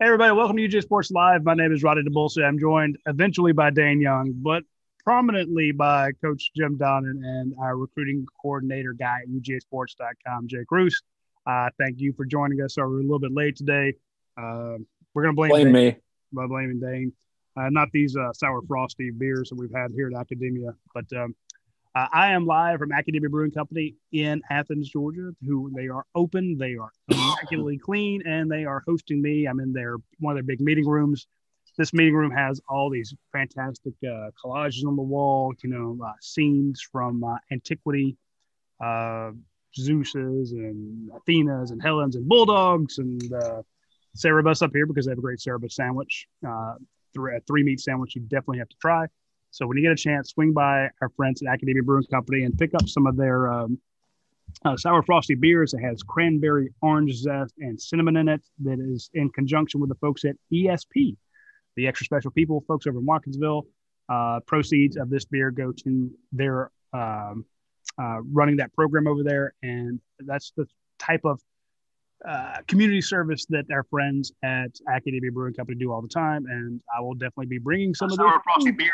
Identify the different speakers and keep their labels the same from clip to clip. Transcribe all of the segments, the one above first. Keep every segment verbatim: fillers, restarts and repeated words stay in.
Speaker 1: Hey, everybody, welcome to U J Sports Live. My name is Roddy DeBulce. I'm joined eventually by Dane Young, but prominently by Coach Jim Donnan and our recruiting coordinator guy at U J Sports dot com, Jake Roos. Uh, thank you for joining us. So we're a little bit late today. Uh, we're going to blame,
Speaker 2: blame
Speaker 1: Dane
Speaker 2: me.
Speaker 1: by blaming Dane. Uh, not these uh, sour frosty beers that we've had here at Academia, but um, uh, I am live from Academia Brewing Company in Athens, Georgia. Who they are open, they are immaculately clean, and they are hosting me. I'm in their one of their big meeting rooms. This meeting room has all these fantastic uh, collages on the wall. You know, uh, scenes from uh, antiquity, uh, Zeus's and Athena's and Helen's and Bulldogs and uh, Cerebus up here because they have a great Cerebus sandwich, uh, three, a three meat sandwich you definitely have to try. So when you get a chance, swing by our friends at Academia Brewing Company and pick up some of their um, uh, sour frosty beers. It has cranberry, orange zest, and cinnamon in it. That is in conjunction with the folks at E S P, the extra special people, folks over in Watkinsville. Uh, proceeds of this beer go to their um, uh, running that program over there, and that's the type of uh, community service that our friends at Academia Brewing Company do all the time. And I will definitely be bringing some uh, of those sour frosty beer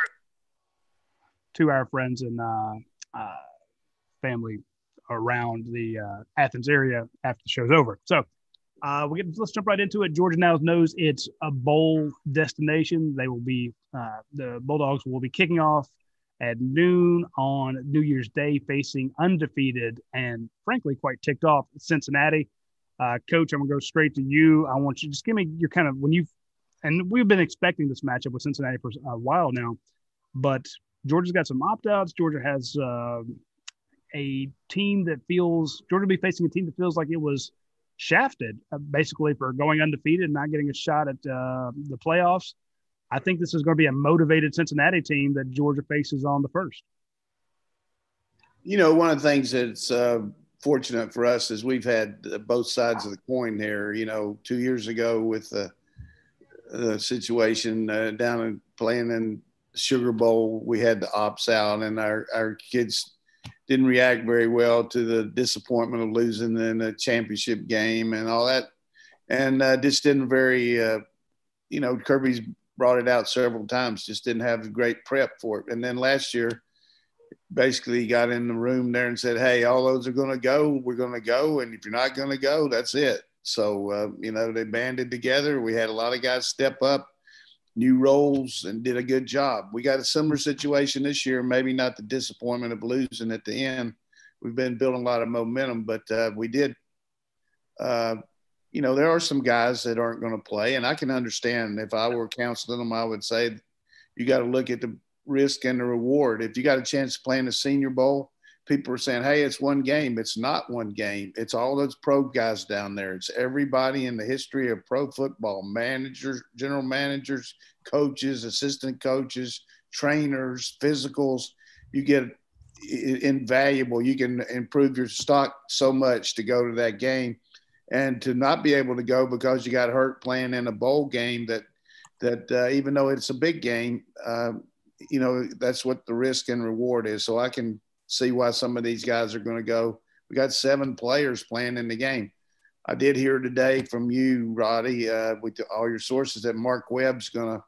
Speaker 1: to our friends and uh, uh, family around the uh, Athens area after the show's over. So uh, we get, let's jump right into it. Georgia now knows it's a bowl destination. They will be uh, the Bulldogs will be kicking off at noon on New Year's Day, facing undefeated and frankly quite ticked off Cincinnati. Uh, Coach, I'm gonna go straight to you. I want you just give me your kind of when you and we've been expecting this matchup with Cincinnati for a while now, but Georgia's got some opt-outs. Georgia has uh, a team that feels – Georgia will be facing a team that feels like it was shafted, uh, basically, for going undefeated and not getting a shot at uh, the playoffs. I think this is going to be a motivated Cincinnati team that Georgia faces on the first.
Speaker 3: You know, one of the things that's uh, fortunate for us is we've had both sides of the coin there. You know, two years ago with the, the situation uh, down in playing in – Sugar Bowl, we had the opts out, and our, our kids didn't react very well to the disappointment of losing in the championship game and all that. And uh, just didn't very, uh, you know, Kirby's brought it out several times, just didn't have a great prep for it. And then last year, basically he got in the room there and said, hey, all those are going to go. We're going to go. And if you're not going to go, that's it. So, uh, you know, they banded together. We had a lot of guys step up, new roles, and did a good job. We got a similar situation this year, maybe not the disappointment of losing at the end. We've been building a lot of momentum, but uh, we did, uh, you know, there are some guys that aren't going to play, and I can understand. If I were counseling them, I would say you got to look at the risk and the reward. If you got a chance to play in the Senior Bowl, people are saying, hey, it's one game. It's not one game. It's all those pro guys down there. It's everybody in the history of pro football, managers, general managers, coaches, assistant coaches, trainers, physicals. You get invaluable. You can improve your stock so much to go to that game, and to not be able to go because you got hurt playing in a bowl game that, that uh, even though it's a big game, uh, you know, that's what the risk and reward is. So I can see why some of these guys are going to go. We got seven players playing in the game. I did hear today from you, Roddy, uh, with all your sources, that Mark Webb's going to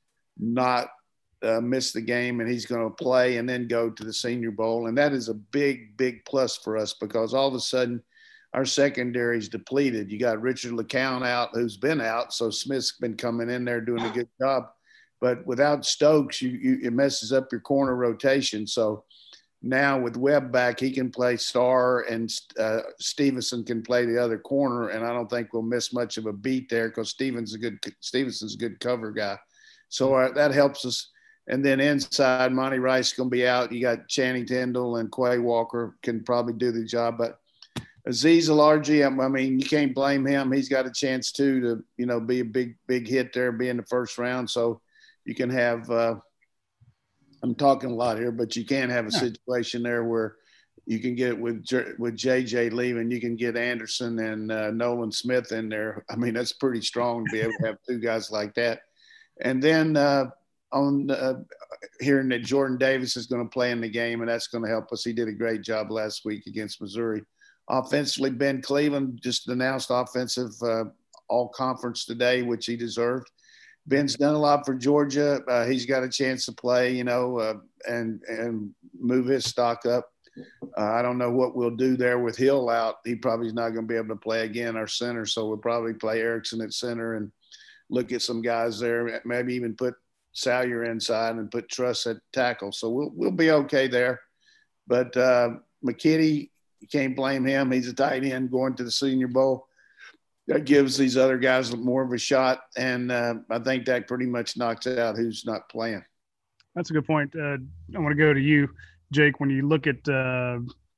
Speaker 3: not uh, miss the game, and he's going to play and then go to the Senior Bowl. And that is a big, big plus for us because all of a sudden our secondary is depleted. You got Richard LeCounte out, who's been out, so Smith's been coming in there doing a good job. But without Stokes, you, you it messes up your corner rotation. So now with Webb back, he can play star, and uh, Stevenson can play the other corner, and I don't think we'll miss much of a beat there because Stevenson's a good Stevenson's a good cover guy. So uh, that helps us. And then inside, Monty Rice is going to be out. You got Channing Tindall and Quay Walker can probably do the job, but Azeez Alarji, I mean, you can't blame him. He's got a chance too to, you know, be a big, big hit there, be in the first round. So you can have uh, – I'm talking a lot here, but you can have a situation there where you can get with with J J leaving, you can get Anderson and uh, Nolan Smith in there. I mean, that's pretty strong to be able to have two guys like that. And then uh, on uh, hearing that Jordan Davis is going to play in the game, and that's going to help us. He did a great job last week against Missouri. Offensively, Ben Cleveland just announced offensive uh, all conference today, which he deserved. Ben's done a lot for Georgia. Uh, he's got a chance to play, you know, uh, and and move his stock up. Uh, I don't know what we'll do there with Hill out. He probably is not going to be able to play again, our center. So we'll probably play Erickson at center and look at some guys there. Maybe even put Salyer inside and put Truss at tackle. So we'll we'll be okay there. But uh, McKitty, you can't blame him. He's a tight end going to the Senior Bowl. That gives these other guys more of a shot. And uh, I think that pretty much knocks out who's not playing.
Speaker 1: That's a good point. Uh, I want to go to you, Jake. When you look at uh,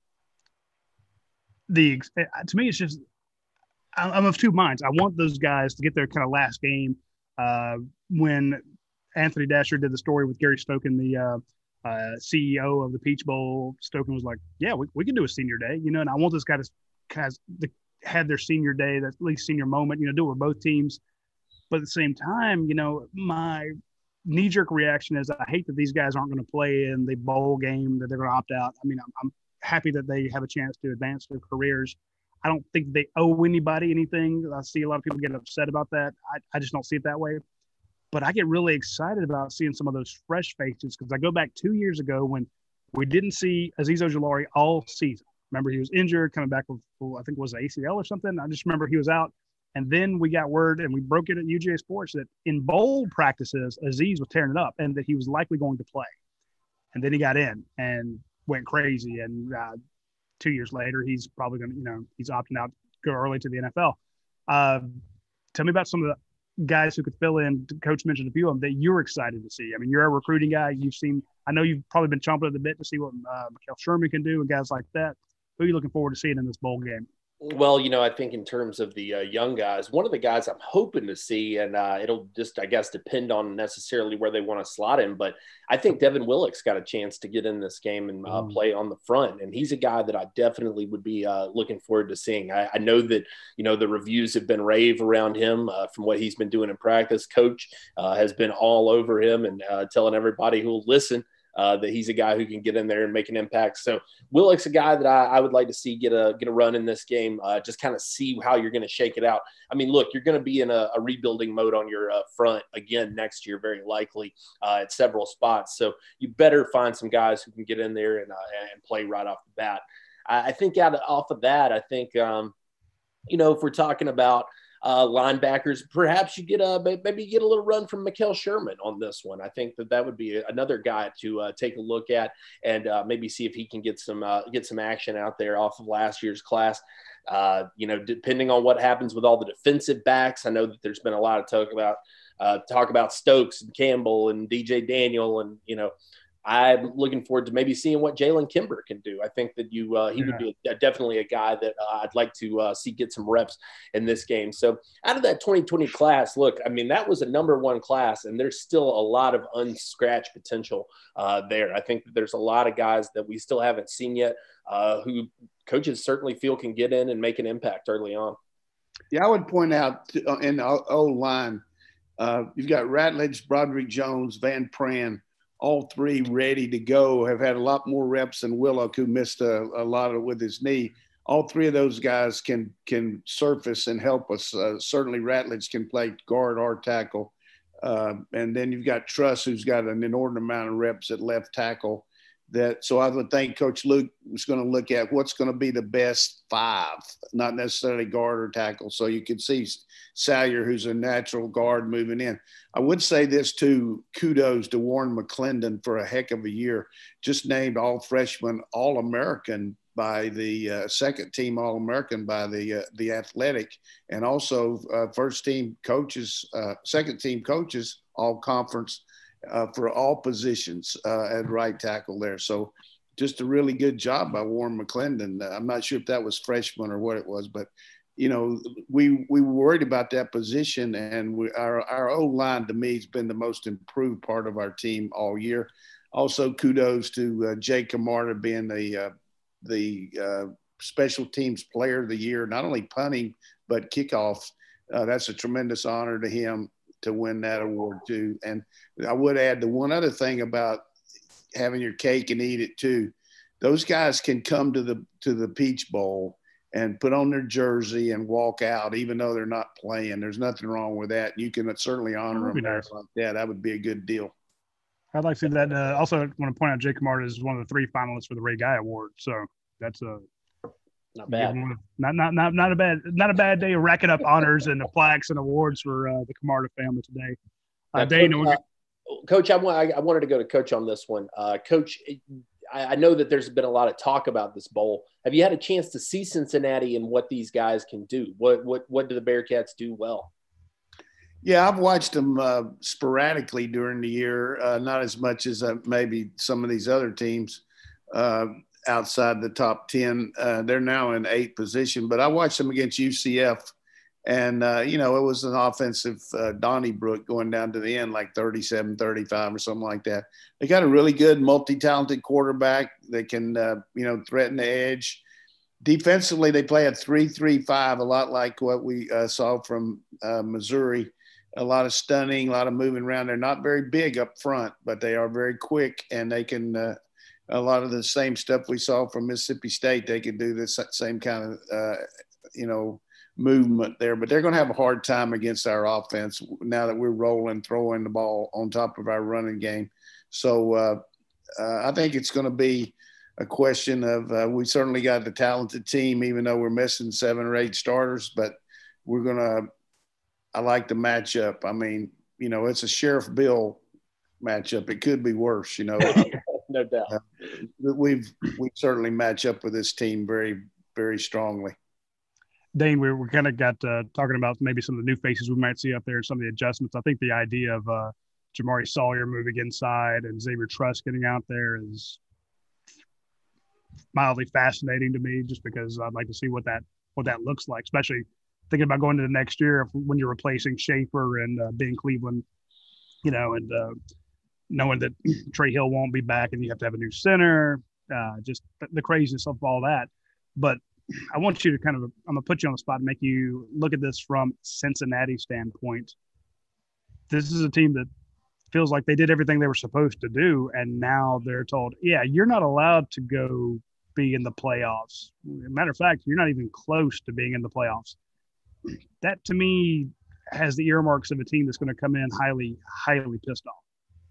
Speaker 1: the – to me, it's just – I'm of two minds. I want those guys to get their kind of last game. Uh, when Anthony Dasher did the story with Gary Stoken, the uh, uh, C E O of the Peach Bowl, Stoken was like, yeah, we, we can do a senior day, you know, and I want this guy to has the – had their senior day, that's at least senior moment, you know, do it with both teams. But at the same time, you know, my knee-jerk reaction is I hate that these guys aren't going to play in the bowl game, that they're going to opt out. I mean, I'm, I'm happy that they have a chance to advance their careers. I don't think they owe anybody anything. I see a lot of people get upset about that. I, I just don't see it that way. But I get really excited about seeing some of those fresh faces because I go back two years ago when we didn't see Azeez Ojulari all season. Remember, he was injured, coming back with, I think it was A C L or something. I just remember he was out. And then we got word, and we broke it at U G A Sports, that in bowl practices, Azeez was tearing it up and that he was likely going to play. And then he got in and went crazy. And uh, two years later, he's probably going to, you know, he's opting out, go early to the N F L. Uh, tell me about some of the guys who could fill in. Coach mentioned a few of them that you're excited to see. I mean, you're a recruiting guy. You've seen – I know you've probably been chomping at the bit to see what uh, Mikael Sherman can do and guys like that. Who are you looking forward to seeing in this bowl game?
Speaker 2: Well, you know, I think in terms of the uh, young guys, one of the guys I'm hoping to see, and uh, it'll just, I guess, depend on necessarily where they want to slot him, but I think Devin Willock's got a chance to get in this game and uh, play on the front. And he's a guy that I definitely would be uh, looking forward to seeing. I, I know that, you know, the reviews have been rave around him uh, from what he's been doing in practice. Coach uh, has been all over him and uh, telling everybody who will listen Uh, that he's a guy who can get in there and make an impact. So Willock's a guy that I, I would like to see get a get a run in this game, uh, just kind of see how you're going to shake it out. I mean, look, you're going to be in a, a rebuilding mode on your uh, front again next year, very likely uh, at several spots. So you better find some guys who can get in there and uh, and play right off the bat. I, I think out of, off of that, I think, um, you know, if we're talking about Uh, linebackers, perhaps you get a maybe you get a little run from Mikael Sherman on this one. I think that that would be another guy to uh, take a look at and uh, maybe see if he can get some uh, get some action out there off of last year's class. Uh, you know, depending on what happens with all the defensive backs, I know that there's been a lot of talk about uh, talk about Stokes and Campbell and D J Daniel, and you know, I'm looking forward to maybe seeing what Jalen Kimber can do. I think that you uh, he yeah. would be a, definitely a guy that uh, I'd like to uh, see get some reps in this game. So out of that twenty twenty class, look, I mean, that was a number one class, and there's still a lot of unscratched potential uh, there. I think that there's a lot of guys that we still haven't seen yet uh, who coaches certainly feel can get in and make an impact early on.
Speaker 3: Yeah, I would point out in the old line, uh, you've got Ratledge, Broderick Jones, Van Pran, all three ready to go, have had a lot more reps than Willock, who missed a, a lot of with his knee. All three of those guys can can surface and help us. Uh, certainly Ratledge can play guard or tackle. Uh, and then you've got Truss, who's got an inordinate amount of reps at left tackle. That So I would think Coach Luke was going to look at what's going to be the best five, not necessarily guard or tackle. So you can see Salyer, who's a natural guard, moving in. I would say this too, kudos to Warren McClendon for a heck of a year. Just named all freshman All-American by the uh, second team All-American by the uh, the Athletic, and also uh, first team coaches, uh, second team coaches, all conference uh, for all positions uh, at right tackle there. So just a really good job by Warren McClendon. I'm not sure if that was freshman or what it was, but you know, we we were worried about that position, and we, our our O-line to me has been the most improved part of our team all year. Also, kudos to uh, Jay Camarda being the uh, the uh, special teams player of the year, not only punting but kickoffs. Uh, that's a tremendous honor to him to win that award too. And I would add the one other thing about having your cake and eat it too. Those guys can come to the to the Peach Bowl and put on their jersey and walk out, even though they're not playing. There's nothing wrong with that. You can certainly honor them there
Speaker 1: nice.
Speaker 3: like that. That would be a good deal.
Speaker 1: I'd like to see that. Uh, also, I want to point out Jake Camarda is one of the three finalists for the Ray Guy Award. So that's a
Speaker 2: not bad.
Speaker 1: Not not not not a bad not a bad day of racking up honors and the plaques and awards for uh, the Camarda family today. Uh, Dane,
Speaker 2: Coach, uh, Coach, I, I wanted to go to Coach on this one. Uh, Coach, I, I know that there's been a lot of talk about this bowl. Have you had a chance to see Cincinnati and what these guys can do? What what what do the Bearcats do well?
Speaker 3: Yeah, I've watched them uh, sporadically during the year, uh, not as much as uh, maybe some of these other teams uh, outside the top ten. Uh, they're now in eighth position, but I watched them against U C F, and, uh, you know, it was an offensive uh, Donnybrook going down to the end, like thirty-seven thirty-five or something like that. They got a really good, multi-talented quarterback that can, uh, you know, threaten the edge. Defensively, they play a three three five, a lot like what we uh, saw from uh, Missouri. A lot of stunning, a lot of moving around. They're not very big up front, but they are very quick, and they can uh, a lot of the same stuff we saw from Mississippi State. They can do the same kind of, uh, you know, movement there. But they're going to have a hard time against our offense now that we're rolling, throwing the ball on top of our running game. So uh, uh, I think it's going to be a question of uh, we certainly got the talented team, even though we're missing seven or eight starters, but we're going to – I like the matchup. I mean, you know, it's a Sheriff Bill matchup. It could be worse, you know.
Speaker 2: No doubt. Uh,
Speaker 3: we've we certainly match up with this team very, very strongly.
Speaker 1: Dane, we we kind of got uh, talking about maybe some of the new faces we might see up there, some of the adjustments. I think the idea of uh, Jamari Sawyer moving inside and Xavier Truss getting out there is mildly fascinating to me, just because I'd like to see what that what that looks like, especially thinking about going to the next year if, when you're replacing Schaefer and uh, Ben Cleveland, you know, and uh, knowing that Trey Hill won't be back and you have to have a new center, uh, just the craziness of all that. But I want you to kind of, I'm going to put you on the spot and make you look at this from Cincinnati standpoint. This is a team that feels like they did everything they were supposed to do, and now they're told, yeah, you're not allowed to go be in the playoffs. Matter of fact, you're not even close to being in the playoffs. That, to me, has the earmarks of a team that's going to come in highly, highly pissed off.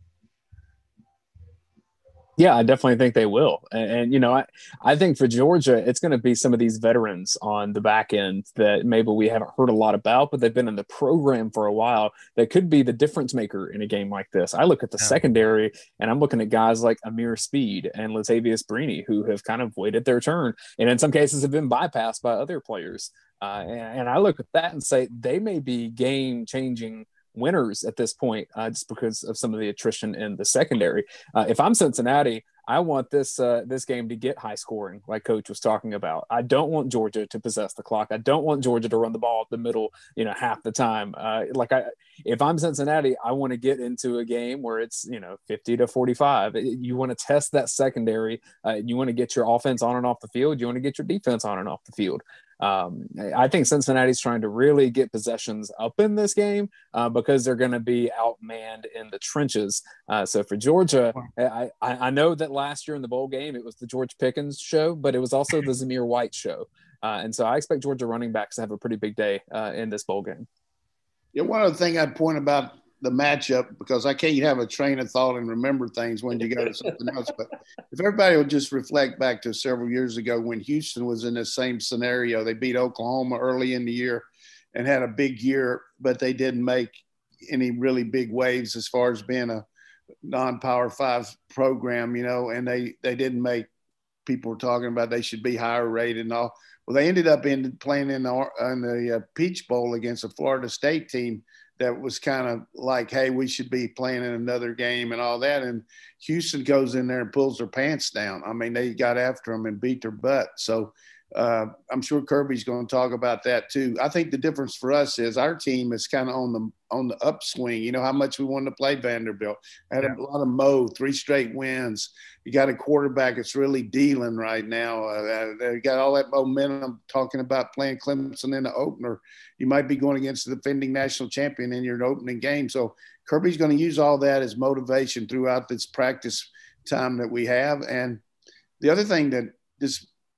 Speaker 4: Yeah, I definitely think they will. And, and you know, I, I think for Georgia, it's going to be some of these veterans on the back end that maybe we haven't heard a lot about, but they've been in the program for a while that could be the difference maker in a game like this. I look at the yeah. secondary, and I'm looking at guys like Amir Speed and Latavius Brini, who have kind of waited their turn and in some cases have been bypassed by other players. Uh, and, and I look at that and say they may be game-changing winners at this point, uh, just because of some of the attrition in the secondary. Uh, if I'm Cincinnati, I want this uh, this game to get high scoring, like Coach was talking about. I don't want Georgia to possess the clock. I don't want Georgia to run the ball at the middle, you know, half the time. Uh, like I, if I'm Cincinnati, I want to get into a game where it's, you know, fifty to forty-five. You want to test that secondary. Uh, you want to get your offense on and off the field. You want to get your defense on and off the field. Um, I think Cincinnati's trying to really get possessions up in this game uh, because they're going to be outmanned in the trenches. Uh, so for Georgia, I, I know that last year in the bowl game, it was the George Pickens show, but it was also the Zamir White show. Uh, and so I expect Georgia running backs to have a pretty big day uh, in this bowl game.
Speaker 3: Yeah, one other thing I'd point about the matchup, because I can't have a train of thought and remember things when you go to something else. But if everybody will just reflect back to several years ago when Houston was in the same scenario, they beat Oklahoma early in the year and had a big year, but they didn't make any really big waves as far as being a non-power five program, you know, and they, they didn't make people were talking about they should be higher rated and all. Well, they ended up in playing in the, in the uh, Peach Bowl against a Florida State team that was kind of like, hey, we should be playing in another game and all that. And Houston goes in there and pulls their pants down. I mean, they got after them and beat their butt. So uh, I'm sure Kirby's going to talk about that too. I think the difference for us is our team is kind of on the on the upswing. You know how much we wanted to play Vanderbilt. Had yeah. a lot of Mo, three straight wins. You got a quarterback that's really dealing right now. Uh, they got all that momentum talking about playing Clemson in the opener. You might be going against the defending national champion in your opening game. So Kirby's going to use all that as motivation throughout this practice time that we have. And the other thing that this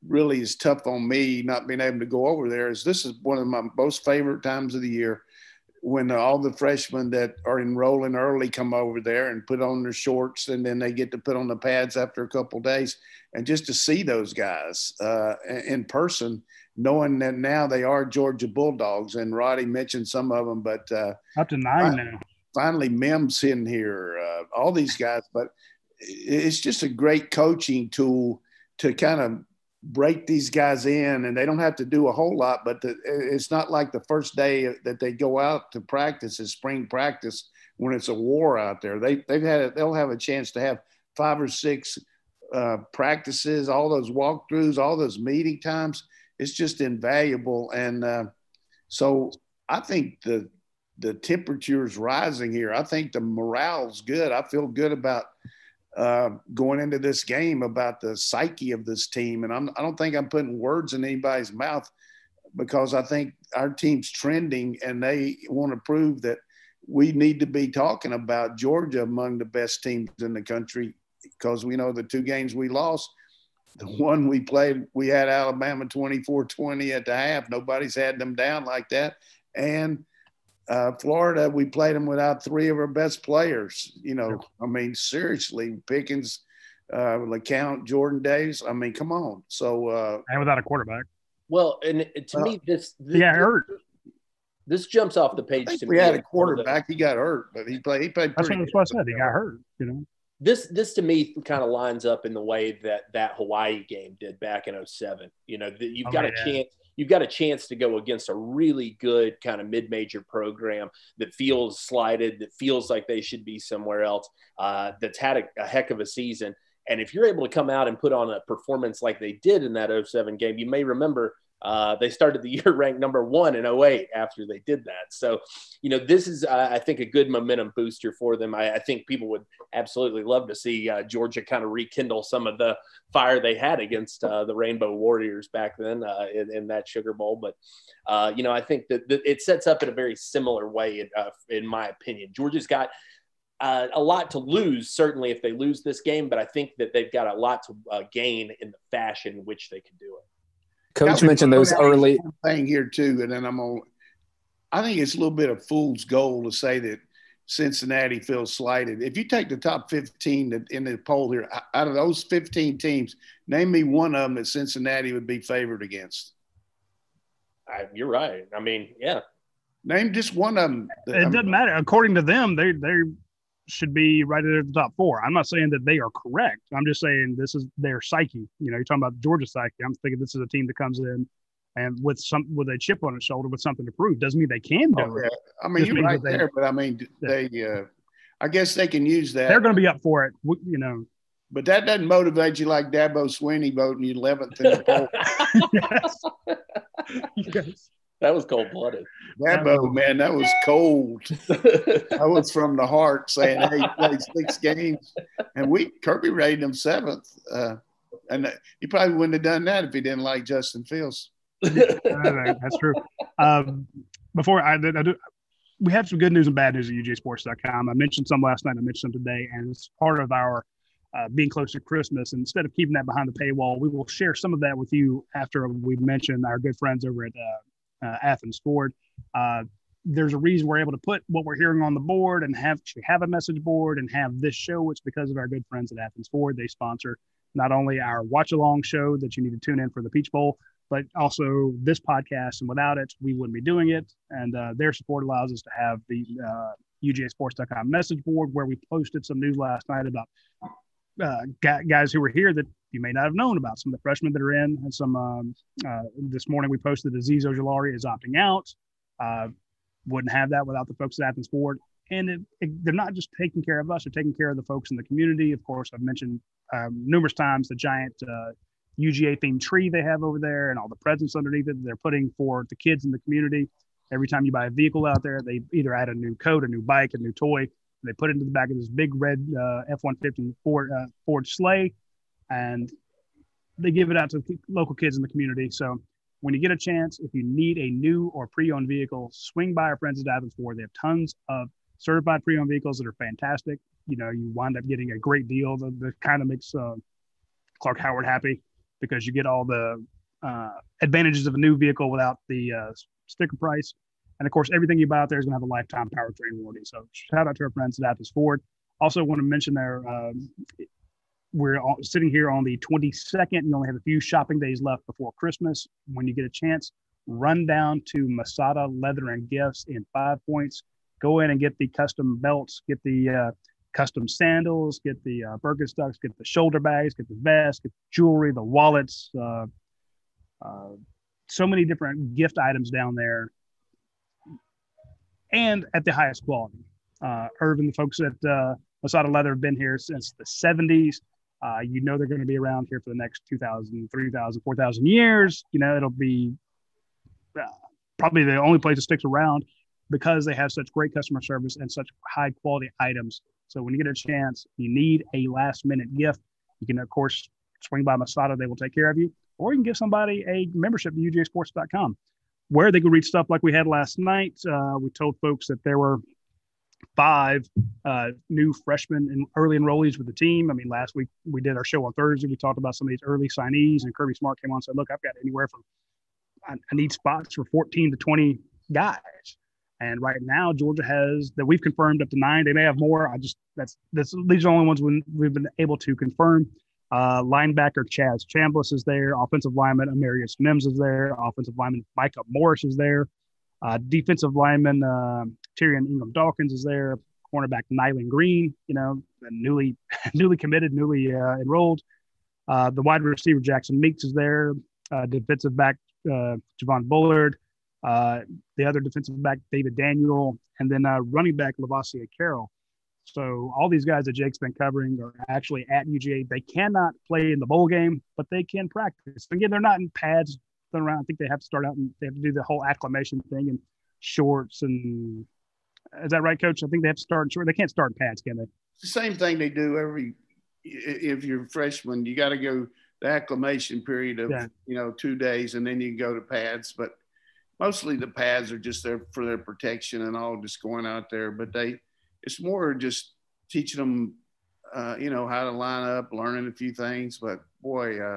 Speaker 3: really is tough on me not being able to go over there is this is one of my most favorite times of the year when all the freshmen that are enrolling early come over there and put on their shorts, and then they get to put on the pads after a couple of days. And just to see those guys uh, in person, knowing that now they are Georgia Bulldogs, and Roddy mentioned some of them, but uh,
Speaker 1: up to nine now.
Speaker 3: Finally, Mims in here, uh, all these guys. But it's just a great coaching tool to kind of break these guys in, and they don't have to do a whole lot, but the, it's not like the first day that they go out to practice is spring practice when it's a war out there. They, they've had a, they'll have a chance to have five or six uh, practices, all those walkthroughs, all those meeting times. It's just invaluable. And uh, so I think the, the temperature is rising here. I think the morale's good. I feel good about uh, going into this game, about the psyche of this team. And I'm, I don't think I'm putting words in anybody's mouth, because I think our team's trending and they want to prove that we need to be talking about Georgia among the best teams in the country, because we know the two games we lost, the one we played, we had Alabama twenty-four twenty at the half. Nobody's had them down like that. And Uh, Florida, we played them without three of our best players. You know, I mean, seriously, Pickens, uh, LeCount, Jordan Davis. I mean, come on. So uh,
Speaker 1: and without a quarterback.
Speaker 2: Well, and to uh, me, this, this
Speaker 1: yeah hurt.
Speaker 2: This jumps off the page.
Speaker 3: I think
Speaker 2: to
Speaker 3: we
Speaker 2: me
Speaker 3: had a quarterback. He got hurt, but he played. He played.
Speaker 1: That's
Speaker 3: pretty
Speaker 1: what, that's what I said. He got hurt. You know.
Speaker 2: This this to me kind of lines up in the way that that Hawaii game did back in oh seven. You know, the, you've
Speaker 1: oh,
Speaker 2: got
Speaker 1: yeah.
Speaker 2: a chance. You've got a chance to go against a really good kind of mid-major program that feels slighted, that feels like they should be somewhere else, uh, that's had a, a heck of a season. And if you're able to come out and put on a performance like they did in that oh seven game, you may remember uh, they started the year ranked number one in oh eight after they did that. So, you know, this is, uh, I think, a good momentum booster for them. I, I think people would absolutely love to see uh, Georgia kind of rekindle some of the fire they had against uh, the Rainbow Warriors back then uh, in, in that Sugar Bowl. But, uh, you know, I think that, that it sets up in a very similar way, in, uh, in my opinion. Georgia's got uh, a lot to lose, certainly, if they lose this game, but I think that they've got a lot to uh, gain in the fashion in which they can do it.
Speaker 4: Coach mentioned those early
Speaker 3: thing here too, and then I'm on. I think it's a little bit of fool's gold to say that Cincinnati feels slighted. If you take the top fifteen in the poll here, out of those fifteen teams, name me one of them that Cincinnati would be favored against.
Speaker 2: I, you're right. I mean, yeah.
Speaker 3: Name just one of them.
Speaker 1: It doesn't I'm, matter. According to them, they they should be right at the top four. I'm not saying that they are correct. I'm just saying this is their psyche. You know, you're talking about Georgia psyche. I'm thinking this is a team that comes in and with some with a chip on its shoulder with something to prove. Doesn't mean they can do
Speaker 3: oh,
Speaker 1: it.
Speaker 3: Yeah. I mean, you're right they, there, but I mean, they. Uh, I guess they can use that.
Speaker 1: They're going to be up for it. You know.
Speaker 3: But that doesn't motivate you like Dabo Swinney voting you eleventh in the poll.
Speaker 1: yes. yes.
Speaker 2: That was cold-blooded.
Speaker 3: Dabo, man, that was cold. That was from the heart, saying, hey, he played six games. And we Kirby rated him seventh. Uh, and he probably wouldn't have done that if he didn't like Justin Fields.
Speaker 1: That's true. Um, before I, I do, we have some good news and bad news at U G A sports dot com. I mentioned some last night. I mentioned some today, and it's part of our uh, being close to Christmas. And instead of keeping that behind the paywall, we will share some of that with you after we mention our good friends over at uh, Uh, Athens Ford. Uh, there's a reason we're able to put what we're hearing on the board and have have a message board and have this show. It's because of our good friends at Athens Ford. They sponsor not only our watch along show that you need to tune in for the Peach Bowl, but also this podcast. And without it, we wouldn't be doing it. And uh, their support allows us to have the uh, U G A sports dot com message board, where we posted some news last night about uh, guys who were here that you may not have known about. Some of the freshmen that are in, and some um, uh, this morning we posted that Azeez Ojulari is opting out. Uh, wouldn't have that without the folks at Athens Ford. And it, it, they're not just taking care of us, they're taking care of the folks in the community. Of course, I've mentioned um, numerous times the giant uh, U G A themed tree they have over there and all the presents underneath it they're putting for the kids in the community. Every time you buy a vehicle out there, they either add a new coat, a new bike, a new toy. They put it into the back of this big red uh, F one fifty Ford, uh, Ford sleigh, and they give it out to local kids in the community. So when you get a chance, if you need a new or pre-owned vehicle, swing by our friends at Athens Ford. They have tons of certified pre-owned vehicles that are fantastic. You know, you wind up getting a great deal that, that kind of makes uh, Clark Howard happy. because you get all the uh, advantages of a new vehicle without the uh, sticker price. And of course, everything you buy out there is going to have a lifetime powertrain warranty. So shout out to our friends at Aptus Ford. Also want to mention there, um, we're all sitting here on the twenty-second. You only have a few shopping days left before Christmas. When you get a chance, run down to Masada Leather and Gifts in Five Points. Go in and get the custom belts, get the uh, custom sandals, get the uh, Birkenstocks, get the shoulder bags, get the vest, get the jewelry, the wallets, uh, uh, so many different gift items down there, and at the highest quality. Uh, Irvin, the folks at uh, Masada Leather have been here since the seventies. Uh, you know they're going to be around here for the next two thousand, three thousand, four thousand years. You know, it'll be uh, probably the only place that sticks around because they have such great customer service and such high quality items. So when you get a chance, you need a last minute gift, you can, of course, swing by Masada. They will take care of you. Or you can give somebody a membership to U G A sports dot com where they can read stuff like we had last night. Uh, we told folks that there were five uh, new freshmen and early enrollees with the team. I mean, last week we did our show on Thursday. We talked about some of these early signees, and Kirby Smart came on and said, look, I've got anywhere from, I, I need spots for fourteen to twenty guys. And right now, Georgia has that we've confirmed up to nine. They may have more. I just, that's, that's these are the only ones when we've been able to confirm. Uh, linebacker Chaz Chambliss is there. Offensive lineman Amarius Mims is there. Offensive lineman Micah Morris is there. Uh, defensive lineman uh, Tyrion Ingram Dawkins is there. Cornerback Nyland Green, you know, newly newly committed, newly uh, enrolled. Uh, the wide receiver Jackson Meeks is there. Uh, defensive back uh, Javon Bullard. Uh, the other defensive back David Daniel, and then uh, running back Lavoisier Carroll. So all these guys that Jake's been covering are actually at U G A. They cannot play in the bowl game, but they can practice. Again, they're not in pads around. I think they have to start out and they have to do the whole acclimation thing in shorts. And is that right, Coach? I think they have to start in shorts. They can't start in pads, can they?
Speaker 3: It's the same thing they do every. If you're a freshman, you got to go the acclimation period of yeah. you know two days, and then you go to pads. But mostly the pads are just there for their protection and all, just going out there. But they. It's more just teaching them, uh, you know, how to line up, learning a few things. But, boy, uh,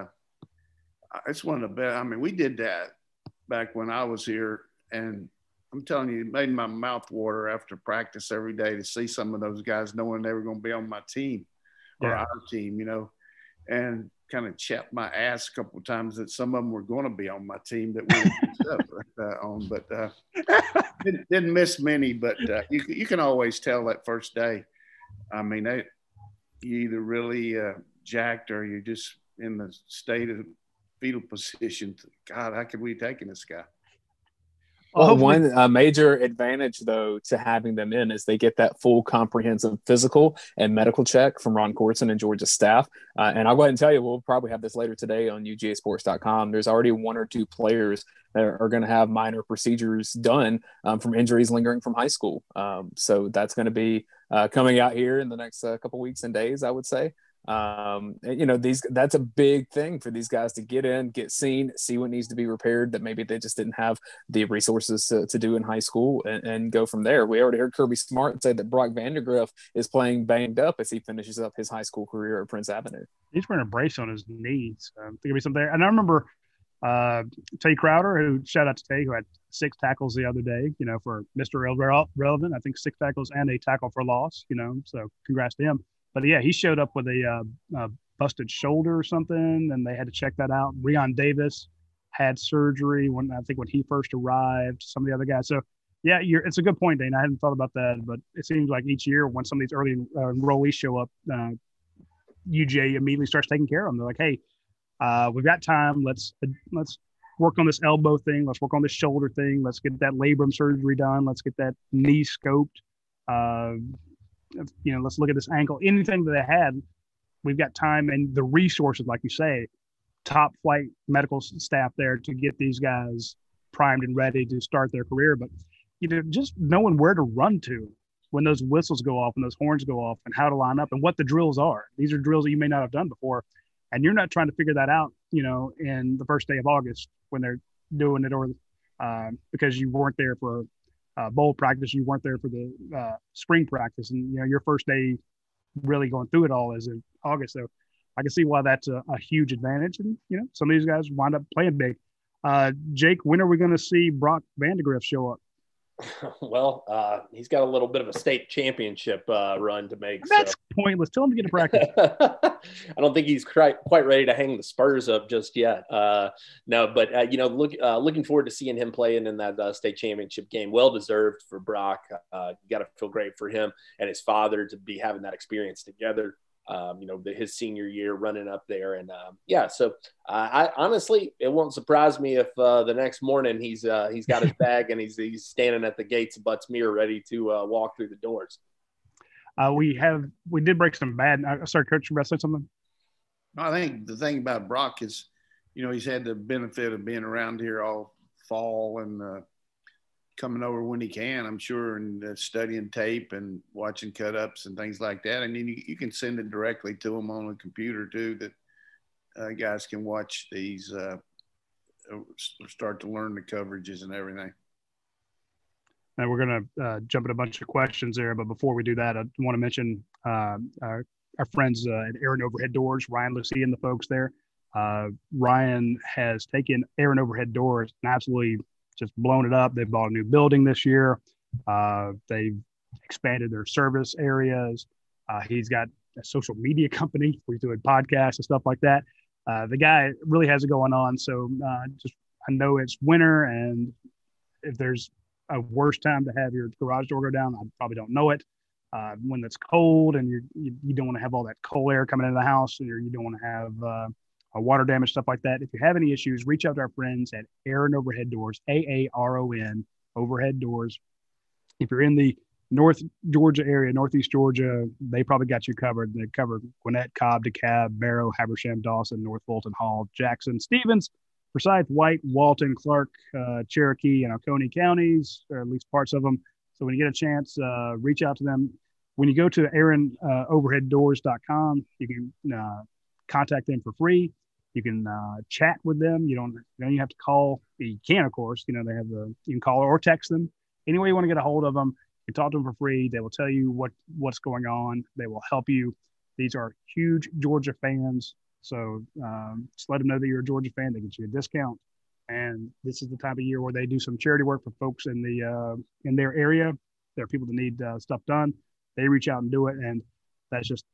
Speaker 3: it's one of the best. I mean, we did that back when I was here. And I'm telling you, it made my mouth water after practice every day to see some of those guys knowing they were going to be on my team or yeah. our team, you know, and kind of chapped my ass a couple of times that some of them were going to be on my team that we were uh, on. But uh, didn't, didn't miss many, but uh, you, you can always tell that first day. I mean, they, you either really uh, jacked or you're just in the state of fetal position. God, how could we have taken this guy?
Speaker 4: Well, one uh, major advantage, though, to having them in is they get that full comprehensive physical and medical check from Ron Courtson and Georgia's staff. Uh, and I'll go ahead and tell you, we'll probably have this later today on U G A sports dot com. There's already one or two players that are, are going to have minor procedures done um, from injuries lingering from high school. Um, so that's going to be uh, coming out here in the next uh, couple weeks and days, I would say. Um, you know, these, that's a big thing for these guys to get in, get seen, see what needs to be repaired that maybe they just didn't have the resources to, to do in high school, and, and go from there. We already heard Kirby Smart say that Brock Vandagriff is playing banged up as he finishes up his high school career at Prince Avenue.
Speaker 1: He's wearing a brace on his knees. Um, I think it'll be something there. And I remember uh, Tay Crowder, who shout out to Tay, who had six tackles the other day, you know, for Mister Relevant. I think six tackles and a tackle for loss, you know, so congrats to him. But, yeah, he showed up with a uh, uh, busted shoulder or something, and they had to check that out. Rion Davis had surgery when I think when he first arrived, some of the other guys. So, yeah, you're, it's a good point, Dane. I hadn't thought about that, but it seems like each year when some of these early uh, enrollees show up, uh, U G A immediately starts taking care of them. They're like, hey, uh, we've got time. Let's let's work on this elbow thing. Let's work on this shoulder thing. Let's get that labrum surgery done. Let's get that knee scoped. Uh, you know, let's look at this ankle. Anything that they had, we've got time and the resources, like you say, top flight medical staff there to get these guys primed and ready to start their career. But, you know, just knowing where to run to when those whistles go off and those horns go off, and how to line up and what the drills are. These are drills that you may not have done before. And you're not trying to figure that out, you know, in the first day of August when they're doing it, or uh, because you weren't there for Uh, bowl practice, you weren't there for the uh, spring practice, and you know your first day really going through it all is in August. So I can see why that's a, a huge advantage. And, you know, some of these guys wind up playing big. Uh, Jake, when are we going to see Brock Vandegrift show up?
Speaker 2: Well, uh, he's got a little bit of a state championship uh, run to make.
Speaker 1: That's
Speaker 2: so.
Speaker 1: pointless. Tell him to get to practice.
Speaker 2: I don't think he's quite quite ready to hang the Spurs up just yet. Uh, no, but uh, you know, look, uh, looking forward to seeing him playing in that uh, state championship game. Well deserved for Brock. Uh, you got to feel great for him and his father to be having that experience together. Um, you know, the, his senior year running up there. And um, yeah, so uh, I honestly, it won't surprise me if uh, the next morning he's uh, he's got his bag and he's he's standing at the gates of Butts Mere ready to uh, walk through the doors.
Speaker 1: Uh, we have we did break some bad. Uh, sorry, Coach, you said something.
Speaker 3: I think the thing about Brock is, you know, he's had the benefit of being around here all fall and uh, coming over when he can, I'm sure, and uh, studying tape and watching cut ups and things like that. And then you, you can send it directly to him on a computer too, that uh, guys can watch these, uh, start to learn the coverages and everything.
Speaker 1: Now we're going to uh, jump in a bunch of questions there. But before we do that, I want to mention uh, our, our friends uh, at Aaron Overhead Doors, Ryan Lucy and the folks there. Uh, Ryan has taken Aaron Overhead Doors and absolutely just blown it up. They've bought a new building this year. Uh, they've expanded their service areas. Uh, he's got a social media company where he's doing podcasts and stuff like that. Uh, the guy really has it going on. So uh, just I know it's winter, and if there's a worse time to have your garage door go down, I probably don't know it. Uh, when it's cold and you're, you you don't want to have all that cold air coming into the house, and you're, you don't want to have uh, a water damage, stuff like that. If you have any issues, reach out to our friends at Aaron Overhead Doors, A A R O N, Overhead Doors. If you're in the North Georgia area, Northeast Georgia, they probably got you covered. They cover Gwinnett, Cobb, DeKalb, Barrow, Habersham, Dawson, North Fulton, Hall, Jackson, Stevens, Forsyth, White, Walton, Clark, uh, Cherokee, and Oconee counties, or at least parts of them. So when you get a chance, uh, reach out to them. When you go to aaron overhead doors dot com, you can uh, contact them for free. You can uh, chat with them. You don't, you don't even have to call. You can, of course. You know, they have the, you can call or text them. Any way you want to get a hold of them, you can talk to them for free. They will tell you what, what's going on. They will help you. These are huge Georgia fans. So um, just let them know that you're a Georgia fan. They get you a discount. And this is the time of year where they do some charity work for folks in the uh, in their area. There are people that need uh, stuff done. They reach out and do it. And that's just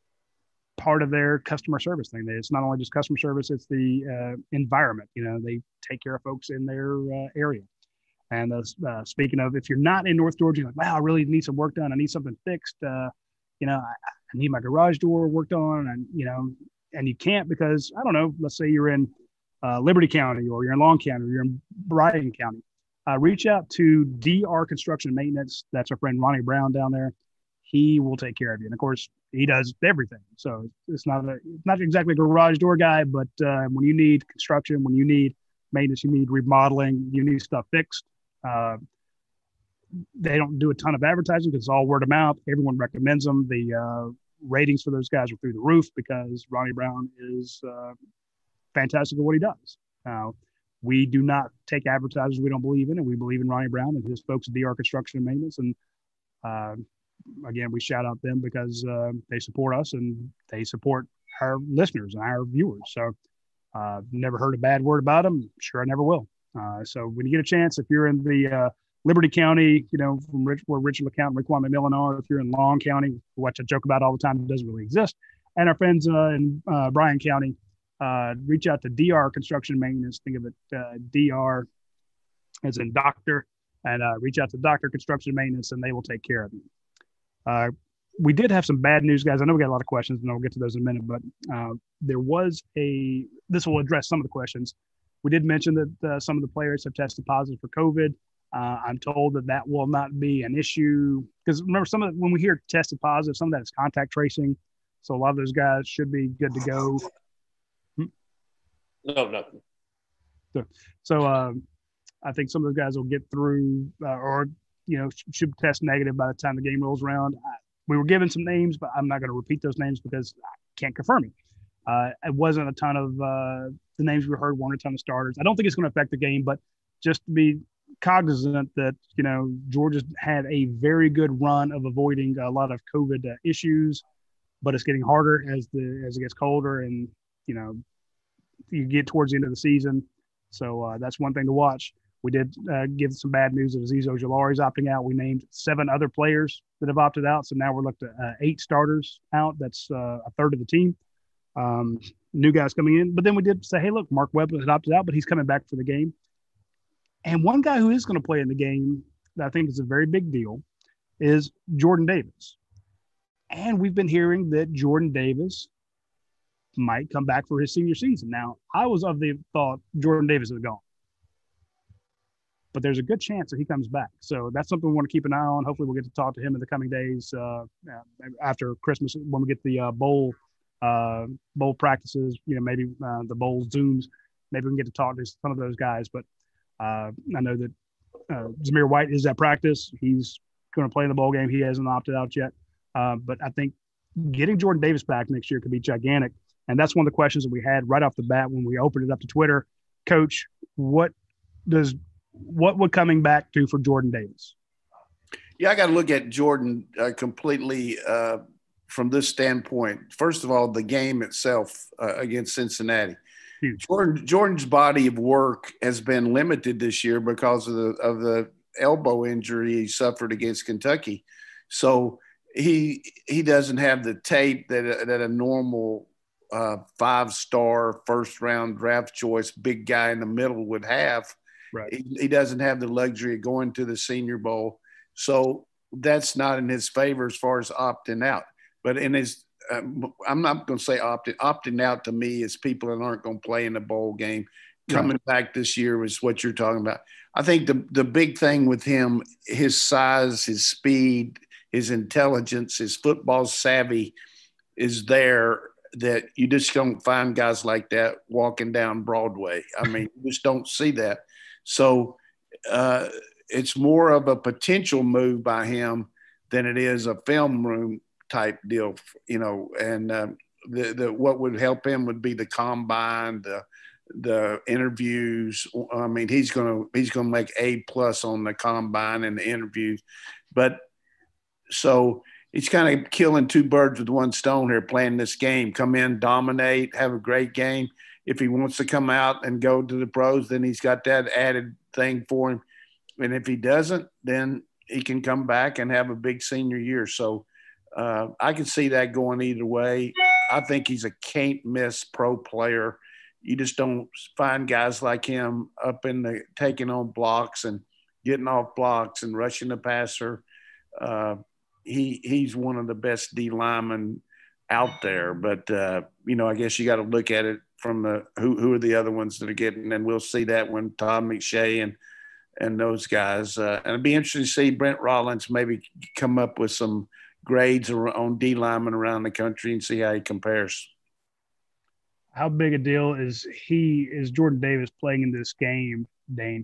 Speaker 1: part of their customer service thing. It's not only just customer service, it's the uh, environment. You know, they take care of folks in their uh, area. And uh, uh, speaking of, if you're not in North Georgia, you're like, wow, I really need some work done. I need something fixed. Uh, you know, I, I need my garage door worked on. And, you know, and you can't because, I don't know, let's say you're in uh, Liberty County, or you're in Long County, or you're in Bryan County. Uh, reach out to D R Construction Maintenance. That's our friend Ronnie Brown down there. He will take care of you. And of course, he does everything. So it's not a, not exactly a garage door guy, but uh, when you need construction, when you need maintenance, you need remodeling, you need stuff fixed. Uh, they don't do a ton of advertising because it's all word of mouth. Everyone recommends them. The uh, ratings for those guys are through the roof because Ronnie Brown is uh, fantastic at what he does. Uh, we do not take advertisers we don't believe in, and we believe in Ronnie Brown and his folks at D R Construction and Maintenance. And uh, again, we shout out them because uh, they support us and they support our listeners and our viewers. So uh, never heard a bad word about them. Sure, I never will. Uh, so when you get a chance, if you're in the uh, Liberty County, you know, from Rich, where Richard LeCount and Raekwon McMillan are, if you're in Long County, which I joke about all the time, it doesn't really exist. And our friends uh, in uh, Bryan County, uh, reach out to D R Construction Maintenance. Think of it, uh, D R as in doctor, and uh, reach out to Doctor Construction Maintenance, and they will take care of you. Uh, we did have some bad news, guys. I know we got a lot of questions, and I'll get to those in a minute, but uh, there was a, this will address some of the questions. We did mention that uh, some of the players have tested positive for COVID. Uh, I'm told that that will not be an issue because remember, some of the, when we hear tested positive, some of that is contact tracing. So a lot of those guys should be good to go.
Speaker 2: No, nothing.
Speaker 1: So, so um, I think some of those guys will get through uh, or, you know, should test negative by the time the game rolls around. I, we were given some names, but I'm not going to repeat those names because I can't confirm it. Uh, it wasn't a ton of uh, the names we heard weren't a ton of starters. I don't think it's going to affect the game, but just to be cognizant that, you know, Georgia's had a very good run of avoiding a lot of COVID uh, issues. but it's getting harder as the as it gets colder and you know you get towards the end of the season. So uh, that's one thing to watch. We did uh, give some bad news that Azeez Ojulari is opting out. We named seven other players that have opted out. So now we're looking at uh, eight starters out. That's uh, a third of the team. Um, new guys coming in. But then we did say, hey, look, Mark Webb has opted out, but he's coming back for the game. And one guy who is going to play in the game that I think is a very big deal is Jordan Davis. And we've been hearing that Jordan Davis might come back for his senior season. Now, I was of the thought Jordan Davis is gone. But there's a good chance that he comes back. So that's something we want to keep an eye on. Hopefully we'll get to talk to him in the coming days uh, after Christmas when we get the uh, bowl uh, bowl practices, you know, maybe uh, the bowl Zooms. Maybe we can get to talk to some of those guys. But uh, I know that uh, Zamir White is at practice. He's going to play in the bowl game. He hasn't opted out yet. Uh, but I think getting Jordan Davis back next year could be gigantic. And that's one of the questions that we had right off the bat when we opened it up to Twitter. Coach, what does – what would coming back do for Jordan Davis?
Speaker 3: Yeah, I got to look at Jordan uh, completely uh, from this standpoint. First of all, the game itself uh, against Cincinnati. Huge. Jordan Jordan's body of work has been limited this year because of the of the elbow injury he suffered against Kentucky. So he he doesn't have the tape that a, that a normal uh, five-star first-round draft choice big guy in the middle would have.
Speaker 1: Right.
Speaker 3: He, he doesn't have the luxury of going to the Senior Bowl. So that's not in his favor as far as opting out. But in his um, – I'm not going to say opting. Opting out to me is people that aren't going to play in the bowl game. Coming yeah. back this year is what you're talking about. I think the, the big thing with him, his size, his speed, his intelligence, his football savvy is there that you just don't find guys like that walking down Broadway. I mean, you just don't see that. So uh, it's more of a potential move by him than it is a film room type deal, you know. And uh, the, the what would help him would be the combine, the the interviews. I mean, he's gonna he's gonna make A plus on the combine and the interviews. But so he's kind of killing two birds with one stone here, playing this game. Come in, dominate, have a great game. If he wants to come out and go to the pros, then he's got that added thing for him. And if he doesn't, then he can come back and have a big senior year. So uh, I can see that going either way. I think he's a can't-miss pro player. You just don't find guys like him up in the taking on blocks and getting off blocks and rushing the passer. Uh, he he's one of the best D linemen out there. But, uh, you know, I guess you got to look at it from the who who are the other ones that are getting, and we'll see that when Todd McShay and and those guys. Uh, and it'd be interesting to see Brent Rollins maybe come up with some grades on D linemen around the country and see how he compares.
Speaker 1: How big a deal is he is Jordan Davis playing in this game, Dane?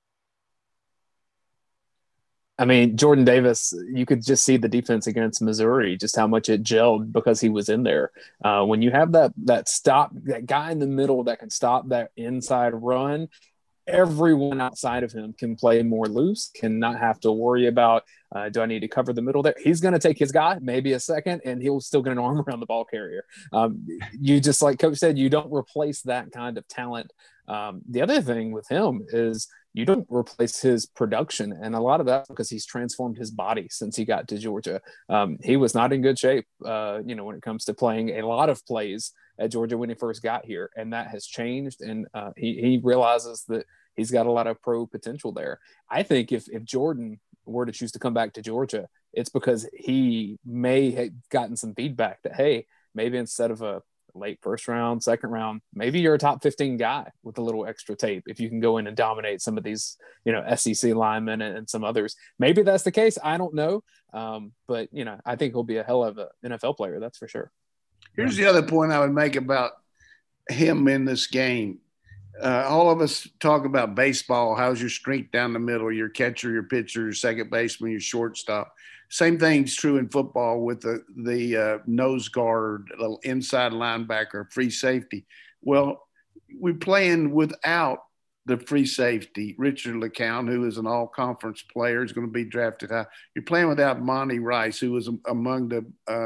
Speaker 4: I mean, Jordan Davis, you could just see the defense against Missouri, just how much it gelled because he was in there. Uh, when you have that that stop, that guy in the middle that can stop that inside run, everyone outside of him can play more loose, can not have to worry about, uh, do I need to cover the middle there? He's going to take his guy, maybe a second, and he'll still get an arm around the ball carrier. Um, you just, like Coach said, you don't replace that kind of talent. Um, the other thing with him is you don't replace his production. And a lot of that because he's transformed his body since he got to Georgia. Um, he was not in good shape, uh, you know, when it comes to playing a lot of plays at Georgia when he first got here. And that has changed. And uh, he, he realizes that he's got a lot of pro potential there. I think if, if Jordan were to choose to come back to Georgia, it's because he may have gotten some feedback that, hey, maybe instead of a late first round, second round, maybe you're a top fifteen guy with a little extra tape. If you can go in and dominate some of these, you know, S E C linemen and, and some others, maybe that's the case. I don't know. Um, but, you know, I think he'll be a hell of an N F L player. That's for sure.
Speaker 3: Here's the other point I would make about him in this game. Uh, all of us talk about baseball. How's your strength down the middle, your catcher, your pitcher, your second baseman, your shortstop. Same thing's true in football with the, the uh, nose guard, little inside linebacker, free safety. Well, we're playing without the free safety, Richard LeCounte, who is an all-conference player, is going to be drafted high. You're playing without Monty Rice, who was among the uh,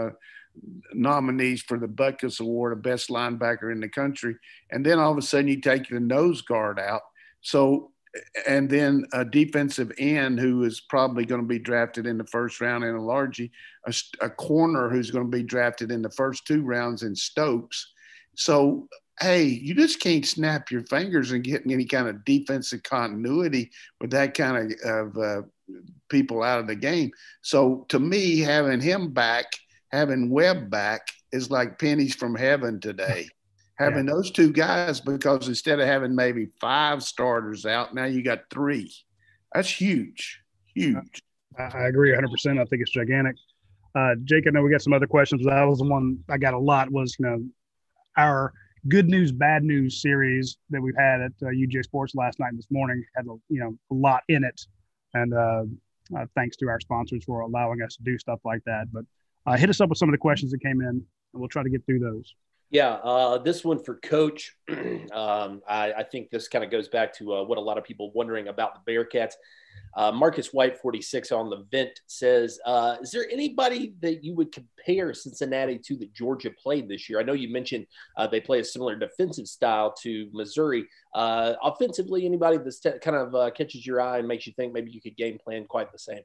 Speaker 3: nominees for the Butkus Award of best linebacker in the country. And then all of a sudden you take the nose guard out. So, and then a defensive end who is probably going to be drafted in the first round in Alargy, a, a corner who's going to be drafted in the first two rounds in Stokes. So, hey, you just can't snap your fingers and get any kind of defensive continuity with that kind of, of uh, people out of the game. So to me, having him back, having Webb back is like pennies from heaven today. Having yeah. those two guys, because instead of having maybe five starters out, now you got three. That's huge, huge.
Speaker 1: I, I agree one hundred percent. I think it's gigantic. Uh, Jake, I know we got some other questions, but that was the one I got a lot was, you know, our good news, bad news series that we've had at uh, U J Sports last night and this morning had, a, you know, a lot in it. And uh, uh, thanks to our sponsors for allowing us to do stuff like that. But uh, hit us up with some of the questions that came in, and we'll try to get through those.
Speaker 2: Yeah, uh, this one for Coach. um, I, I think this kind of goes back to uh, what a lot of people wondering about the Bearcats. Uh, Marcus White, forty-six on the vent, says, uh, is there anybody that you would compare Cincinnati to that Georgia played this year? I know you mentioned uh, they play a similar defensive style to Missouri. Uh, offensively, anybody that kind of uh, catches your eye and makes you think maybe you could game plan quite the same?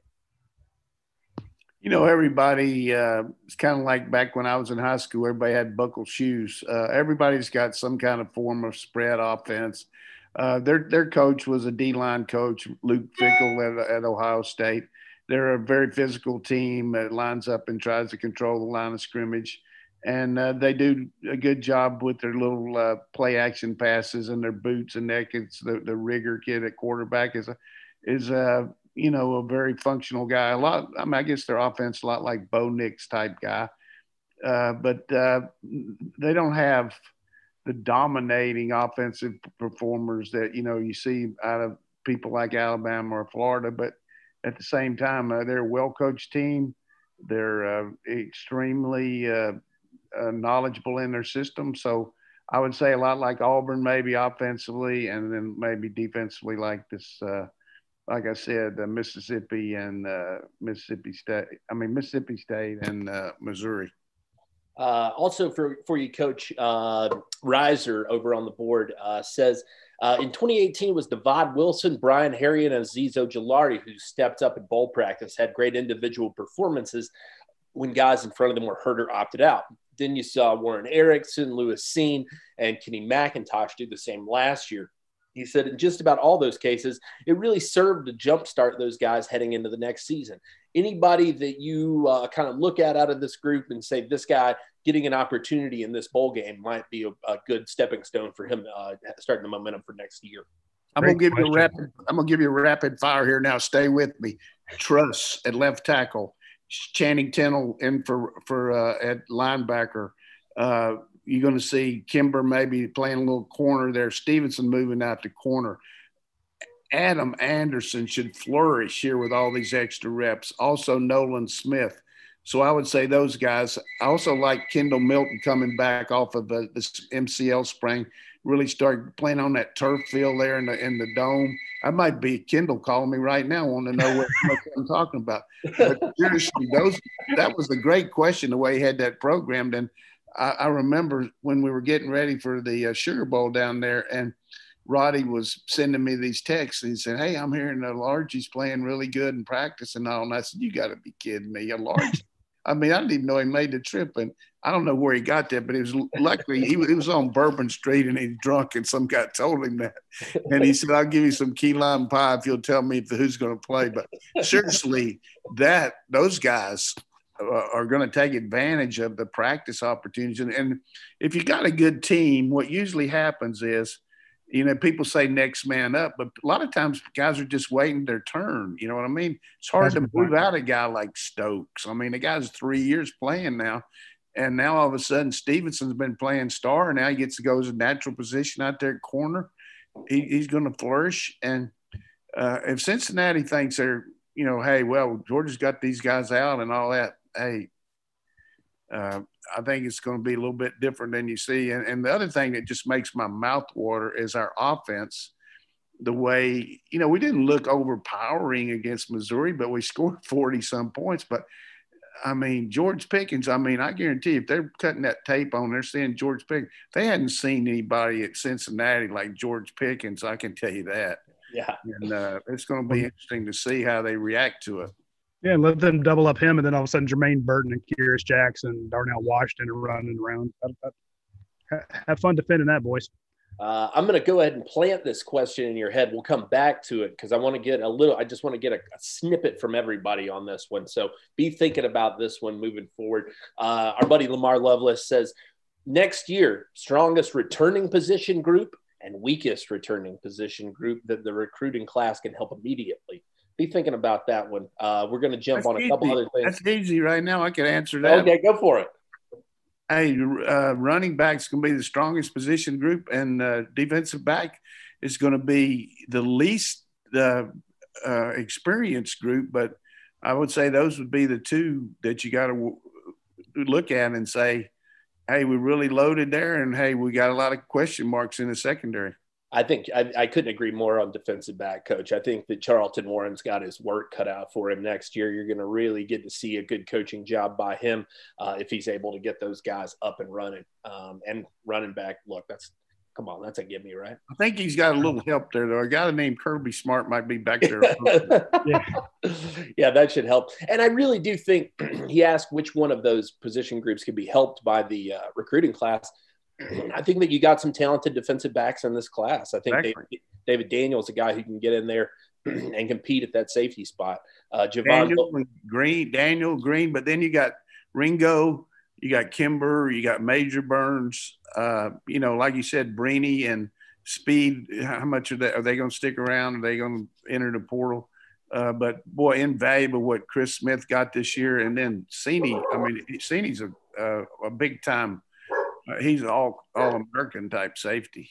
Speaker 3: You know, everybody, uh, it's kind of like back when I was in high school, everybody had buckle shoes. Uh, everybody's got some kind of form of spread offense. Uh, their their coach was a D-line coach, Luke Fickell at, at Ohio State. They're a very physical team that lines up and tries to control the line of scrimmage. And uh, they do a good job with their little uh, play action passes and their boots and necks. The, the rigger kid at quarterback is a, is a, you know, a very functional guy. A lot, I mean, I guess their offense a lot like Bo Nix type guy. Uh, but uh, they don't have the dominating offensive performers that, you know, you see out of people like Alabama or Florida. But at the same time, uh, they're a well-coached team. They're uh, extremely uh, uh, knowledgeable in their system. So I would say a lot like Auburn, maybe offensively, and then maybe defensively like this, uh, like I said, uh, Mississippi and uh, Mississippi State. I mean, Mississippi State and uh, Missouri.
Speaker 2: Uh, also for, for you, Coach, uh, Riser over on the board uh, says, uh, in twenty eighteen was Devad Wilson, Brian Harriet, and Azeez Ojulari, who stepped up at bowl practice, had great individual performances when guys in front of them were hurt or opted out. Then you saw Warren Erickson, Lewis Seen, and Kenny McIntosh do the same last year. He said in just about all those cases, it really served to jumpstart those guys heading into the next season. Anybody that you uh, kind of look at out of this group and say this guy getting an opportunity in this bowl game might be a, a good stepping stone for him uh, starting the momentum for next year?
Speaker 3: I'm gonna give you a rapid. I'm gonna give you a rapid fire here now. Stay with me. Truss at left tackle, Channing Tindall in for for uh, at linebacker. Uh, You're going to see Kimber maybe playing a little corner there. Stevenson moving out to corner. Adam Anderson should flourish here with all these extra reps. Also Nolan Smith. So I would say those guys. I also like Kendall Milton coming back off of the, this M C L sprain. Really start playing on that turf field there in the in the dome. I might be Kendall calling me right now, wanting to know what, what I'm talking about. But seriously, those that was a great question the way he had that programmed. And I, I remember when we were getting ready for the uh, Sugar Bowl down there, and Roddy was sending me these texts. And he said, "Hey, I'm hearing that Alargy's playing really good in practice and all." And I said, "You got to be kidding me, Alargy." I mean, I didn't even know he made the trip, and I don't know where he got that, but it was luckily he, he was on Bourbon Street and he's drunk, and some guy told him that, and he said, "I'll give you some key lime pie if you'll tell me if, who's going to play." But seriously, that those guys uh, are going to take advantage of the practice opportunities, and, and if you got a good team, what usually happens is, you know, people say next man up, but a lot of times guys are just waiting their turn. You know what I mean? It's hard That's to move out a guy like Stokes. I mean, the guy's three years playing now, and now all of a sudden Stevenson's been playing star, and now he gets to go as a natural position out there at corner. He, he's going to flourish. And uh, if Cincinnati thinks they're, you know, hey, well, Georgia's got these guys out and all that, hey, uh, I think it's going to be a little bit different than you see. And, and the other thing that just makes my mouth water is our offense. The way, you know, we didn't look overpowering against Missouri, but we scored forty some points. But I mean, George Pickens, I mean, I guarantee you, if they're cutting that tape on, they're seeing George Pickens. They hadn't seen anybody at Cincinnati like George Pickens, I can tell you that.
Speaker 2: Yeah.
Speaker 3: And uh, it's going to be interesting to see how they react to it.
Speaker 1: Yeah, let them double up him, and then all of a sudden Jermaine Burton and Kyrus Jackson, Darnell Washington are running around. Have fun defending that, boys.
Speaker 2: Uh, I'm going to go ahead and plant this question in your head. We'll come back to it because I want to get a little – I just want to get a, a snippet from everybody on this one. So be thinking about this one moving forward. Uh, our buddy Lamar Lovelace says, next year, strongest returning position group and weakest returning position group that the recruiting class can help immediately. Be thinking about that one. Uh, we're going to jump That's on a easy. couple other things.
Speaker 3: That's easy right now. I can answer that.
Speaker 2: Okay, go for it.
Speaker 3: Hey, uh, running back's going to be the strongest position group, and uh, defensive back is going to be the least uh, uh, experienced group. But I would say those would be the two that you got to w- look at and say, hey, we really loaded there, and hey, we got a lot of question marks in the secondary.
Speaker 2: I think I, I couldn't agree more on defensive back, Coach. I think that Charlton Warren's got his work cut out for him next year. You're going to really get to see a good coaching job by him uh, if he's able to get those guys up and running. Um, and running back, look, that's come on, that's a gimme, right?
Speaker 3: I think he's got a little help there, though. A guy named Kirby Smart might be back there.
Speaker 2: yeah. yeah, that should help. And I really do think he asked which one of those position groups could be helped by the uh, recruiting class. I think that you got some talented defensive backs in this class. I think David, David Daniels, a guy who can get in there and compete at that safety spot. Uh, Javon
Speaker 3: Daniel Green, Daniel Green, but then you got Ringo, you got Kimber, you got Major Burns. Uh, you know, like you said, Breeny and Speed. How much are they? Are they going to stick around? Are they going to enter the portal? Uh, but boy, invaluable what Chris Smith got this year, and then Cini. I mean, Cini's a uh, a big time. Uh, he's an all all American type safety.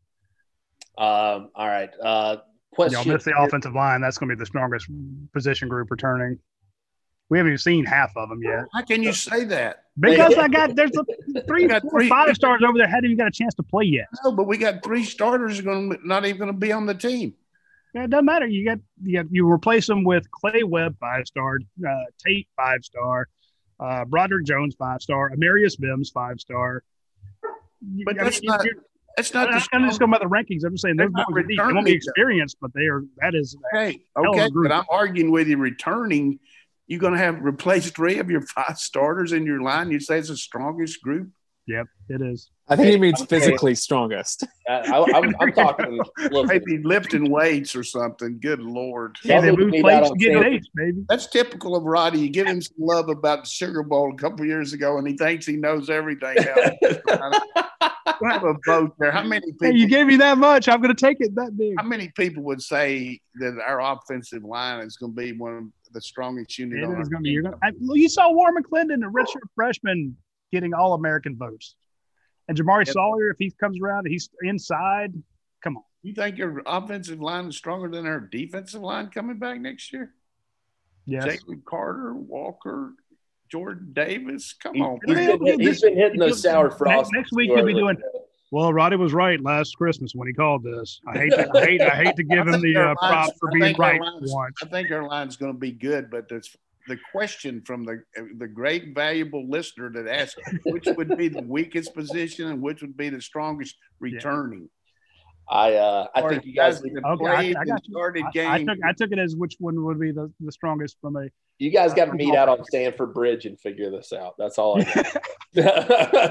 Speaker 2: Um, all right. Uh, question.
Speaker 1: Y'all missed the offensive line. That's going to be the strongest position group returning. We haven't even seen half of them yet.
Speaker 3: How can you say that?
Speaker 1: Because I got there's a, three, got four, three five stars over there hadn't even got a chance to play yet.
Speaker 3: No, but we got three starters going to not even going to be on the team.
Speaker 1: Yeah, it doesn't matter. You got you, got, you replace them with Clay Webb five star, uh, Tate five star, uh, Broderick Jones five star, Amarius Mims five star.
Speaker 3: But that's I mean, not. That's not.
Speaker 1: I'm
Speaker 3: the
Speaker 1: not just going by the rankings. I'm just saying those boys they won't be experienced, but they are. That is
Speaker 3: okay. Okay, but I'm arguing with you. Returning, you're going to have replaced three of your five starters in your line. You say it's the strongest group.
Speaker 1: Yep, it is.
Speaker 4: I think he means physically strongest.
Speaker 2: I, I, I'm, I'm talking
Speaker 3: maybe lifting weights or something. Good Lord.
Speaker 1: Yeah, they move plates to get weights, baby.
Speaker 3: That's typical of Roddy. You give him some love about the Sugar Bowl a couple years ago, and he thinks he knows everything now. We'll have a vote there. How many people?
Speaker 1: Hey, you gave me that much. I'm going to take it that big.
Speaker 3: How many people would say that our offensive line is going to be one of the strongest units on our team?
Speaker 1: Be, gonna, I, you saw Warren McClendon, a redshirt freshman, getting All-American votes. And Jamari yep. Sawyer, if he comes around and he's inside, come on.
Speaker 3: You think your offensive line is stronger than our defensive line coming back next year?
Speaker 1: Yes.
Speaker 3: Jalen Carter, Walker, Jordan Davis. Come
Speaker 2: he,
Speaker 3: on.
Speaker 2: He's been, he's been hitting those sour frost.
Speaker 1: Next, next week he'll be doing – well, Roddy was right last Christmas when he called this. I hate to, I hate, I hate to give him the uh, props for being right once.
Speaker 3: I think our line's going to be good, but there's – the question from the the great valuable listener that asked which would be the weakest position and which would be the strongest returning.
Speaker 2: I uh, I think you guys
Speaker 1: okay, I, I got started game. I, I, took, I took it as which one would be the, the strongest from a.
Speaker 2: You guys got to meet out on Stanford Bridge and figure this out. That's all I got.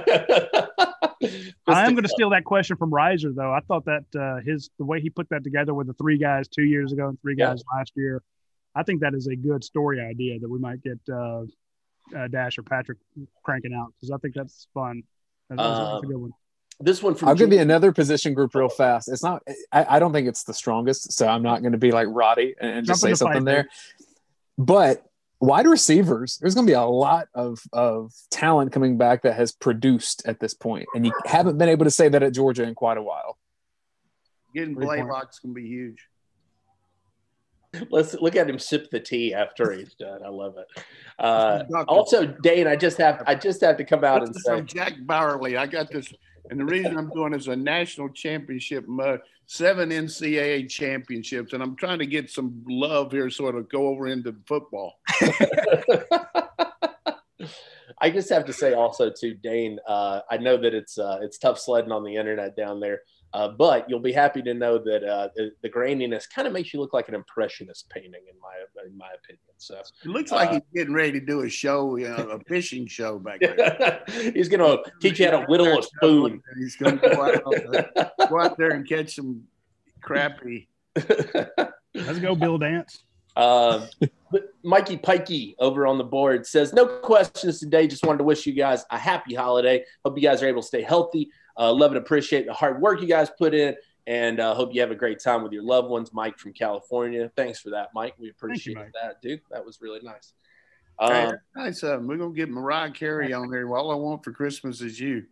Speaker 1: I am going to steal that question from Riser though. I thought that uh, his the way he put that together with the three guys two years ago and three guys yeah. last year. I think that is a good story idea that we might get uh, uh, Dash or Patrick cranking out because I think that's fun. That's,
Speaker 2: um,
Speaker 1: that's a good one.
Speaker 2: This one from
Speaker 4: I'll Jordan. Give you another position group real fast. It's not. I, I don't think it's the strongest, so I'm not going to be like Roddy and, and just say something there. But wide receivers, there's going to be a lot of of talent coming back that has produced at this point, and you haven't been able to say that at Georgia in quite a while.
Speaker 3: Getting Blaylock's going to be huge.
Speaker 2: Let's look at him sip the tea after he's done. I love it. Uh, also, Dane, I just have I just have to come out
Speaker 3: this
Speaker 2: and say,
Speaker 3: from Jack Bowerly. I got this, and the reason I'm doing is a national championship, uh, seven N C double A championships, and I'm trying to get some love here, so it'll go over into football.
Speaker 2: I just have to say also to Dane, uh, I know that it's uh, it's tough sledding on the internet down there, uh, but you'll be happy to know that uh, the, the graininess kind of makes you look like an impressionist painting, in my in my opinion. So
Speaker 3: it looks like
Speaker 2: uh,
Speaker 3: he's getting ready to do a show, you know, a fishing show back there.
Speaker 2: He's going to teach you how to whittle a spoon.
Speaker 3: He's going to go out, go out there and catch some crappie.
Speaker 1: Let's go, Bill Dance.
Speaker 2: Uh, Mikey Pikey over on the board says, no questions today. Just wanted to wish you guys a happy holiday. Hope you guys are able to stay healthy. Uh, love and appreciate the hard work you guys put in, and uh, hope you have a great time with your loved ones. Mike from California. Thanks for that, Mike. We appreciate you, that, dude. That was really nice. Um,
Speaker 3: hey, nice. Uh, we're going to get Mariah Carey on there. All I want for Christmas is you.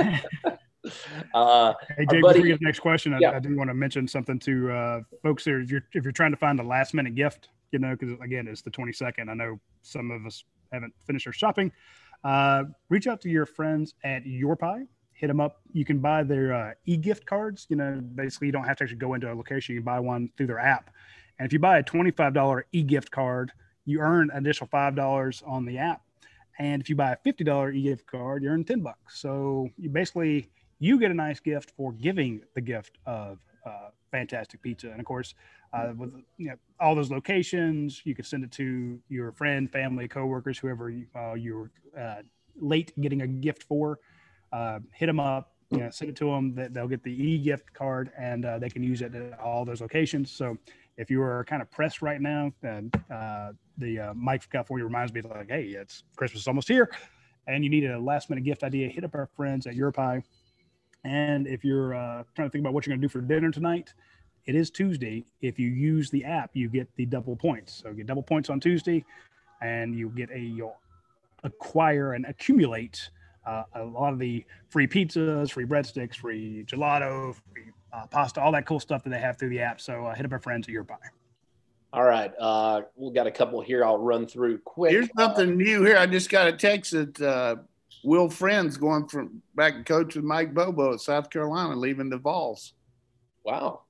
Speaker 1: Uh, hey, Jake, before you get the next question, I,
Speaker 2: yeah.
Speaker 1: I do want to mention something to uh, folks here. If you're, if you're trying to find a last minute gift, you know, because again, it's the twenty-second. I know some of us haven't finished our shopping. Uh, reach out to your friends at YourPie. Hit them up. You can buy their uh, e-gift cards. You know, basically, you don't have to actually go into a location. You can buy one through their app. And if you buy a twenty-five dollars e-gift card, you earn an additional five dollars on the app. And if you buy a fifty dollars e-gift card, you earn ten bucks. So you basically you get a nice gift for giving the gift of uh, fantastic pizza. And of course, uh, with you know all those locations, you can send it to your friend, family, coworkers, whoever you, uh, you're uh, late getting a gift for. Uh, hit them up, you know, send it to them. That they'll get the e-gift card, and uh, they can use it at all those locations. So if you are kind of pressed right now, then uh, the uh, Mike from California reminds me like, hey, it's Christmas is almost here, and you need a last minute gift idea. Hit up our friends at YourPie. And if you're uh, trying to think about what you're going to do for dinner tonight, it is Tuesday. If you use the app, you get the double points. So you get double points on Tuesday, and you get a you'll acquire and accumulate uh, a lot of the free pizzas, free breadsticks, free gelato, free uh, pasta, all that cool stuff that they have through the app. So uh, hit up our friends at YourPie.
Speaker 2: All right. Uh, we've got a couple here I'll run through quick.
Speaker 3: Here's something new here. I just got a text that uh, Will Friends going from back and coach with Mike Bobo at South Carolina, leaving the Vols.
Speaker 2: Wow.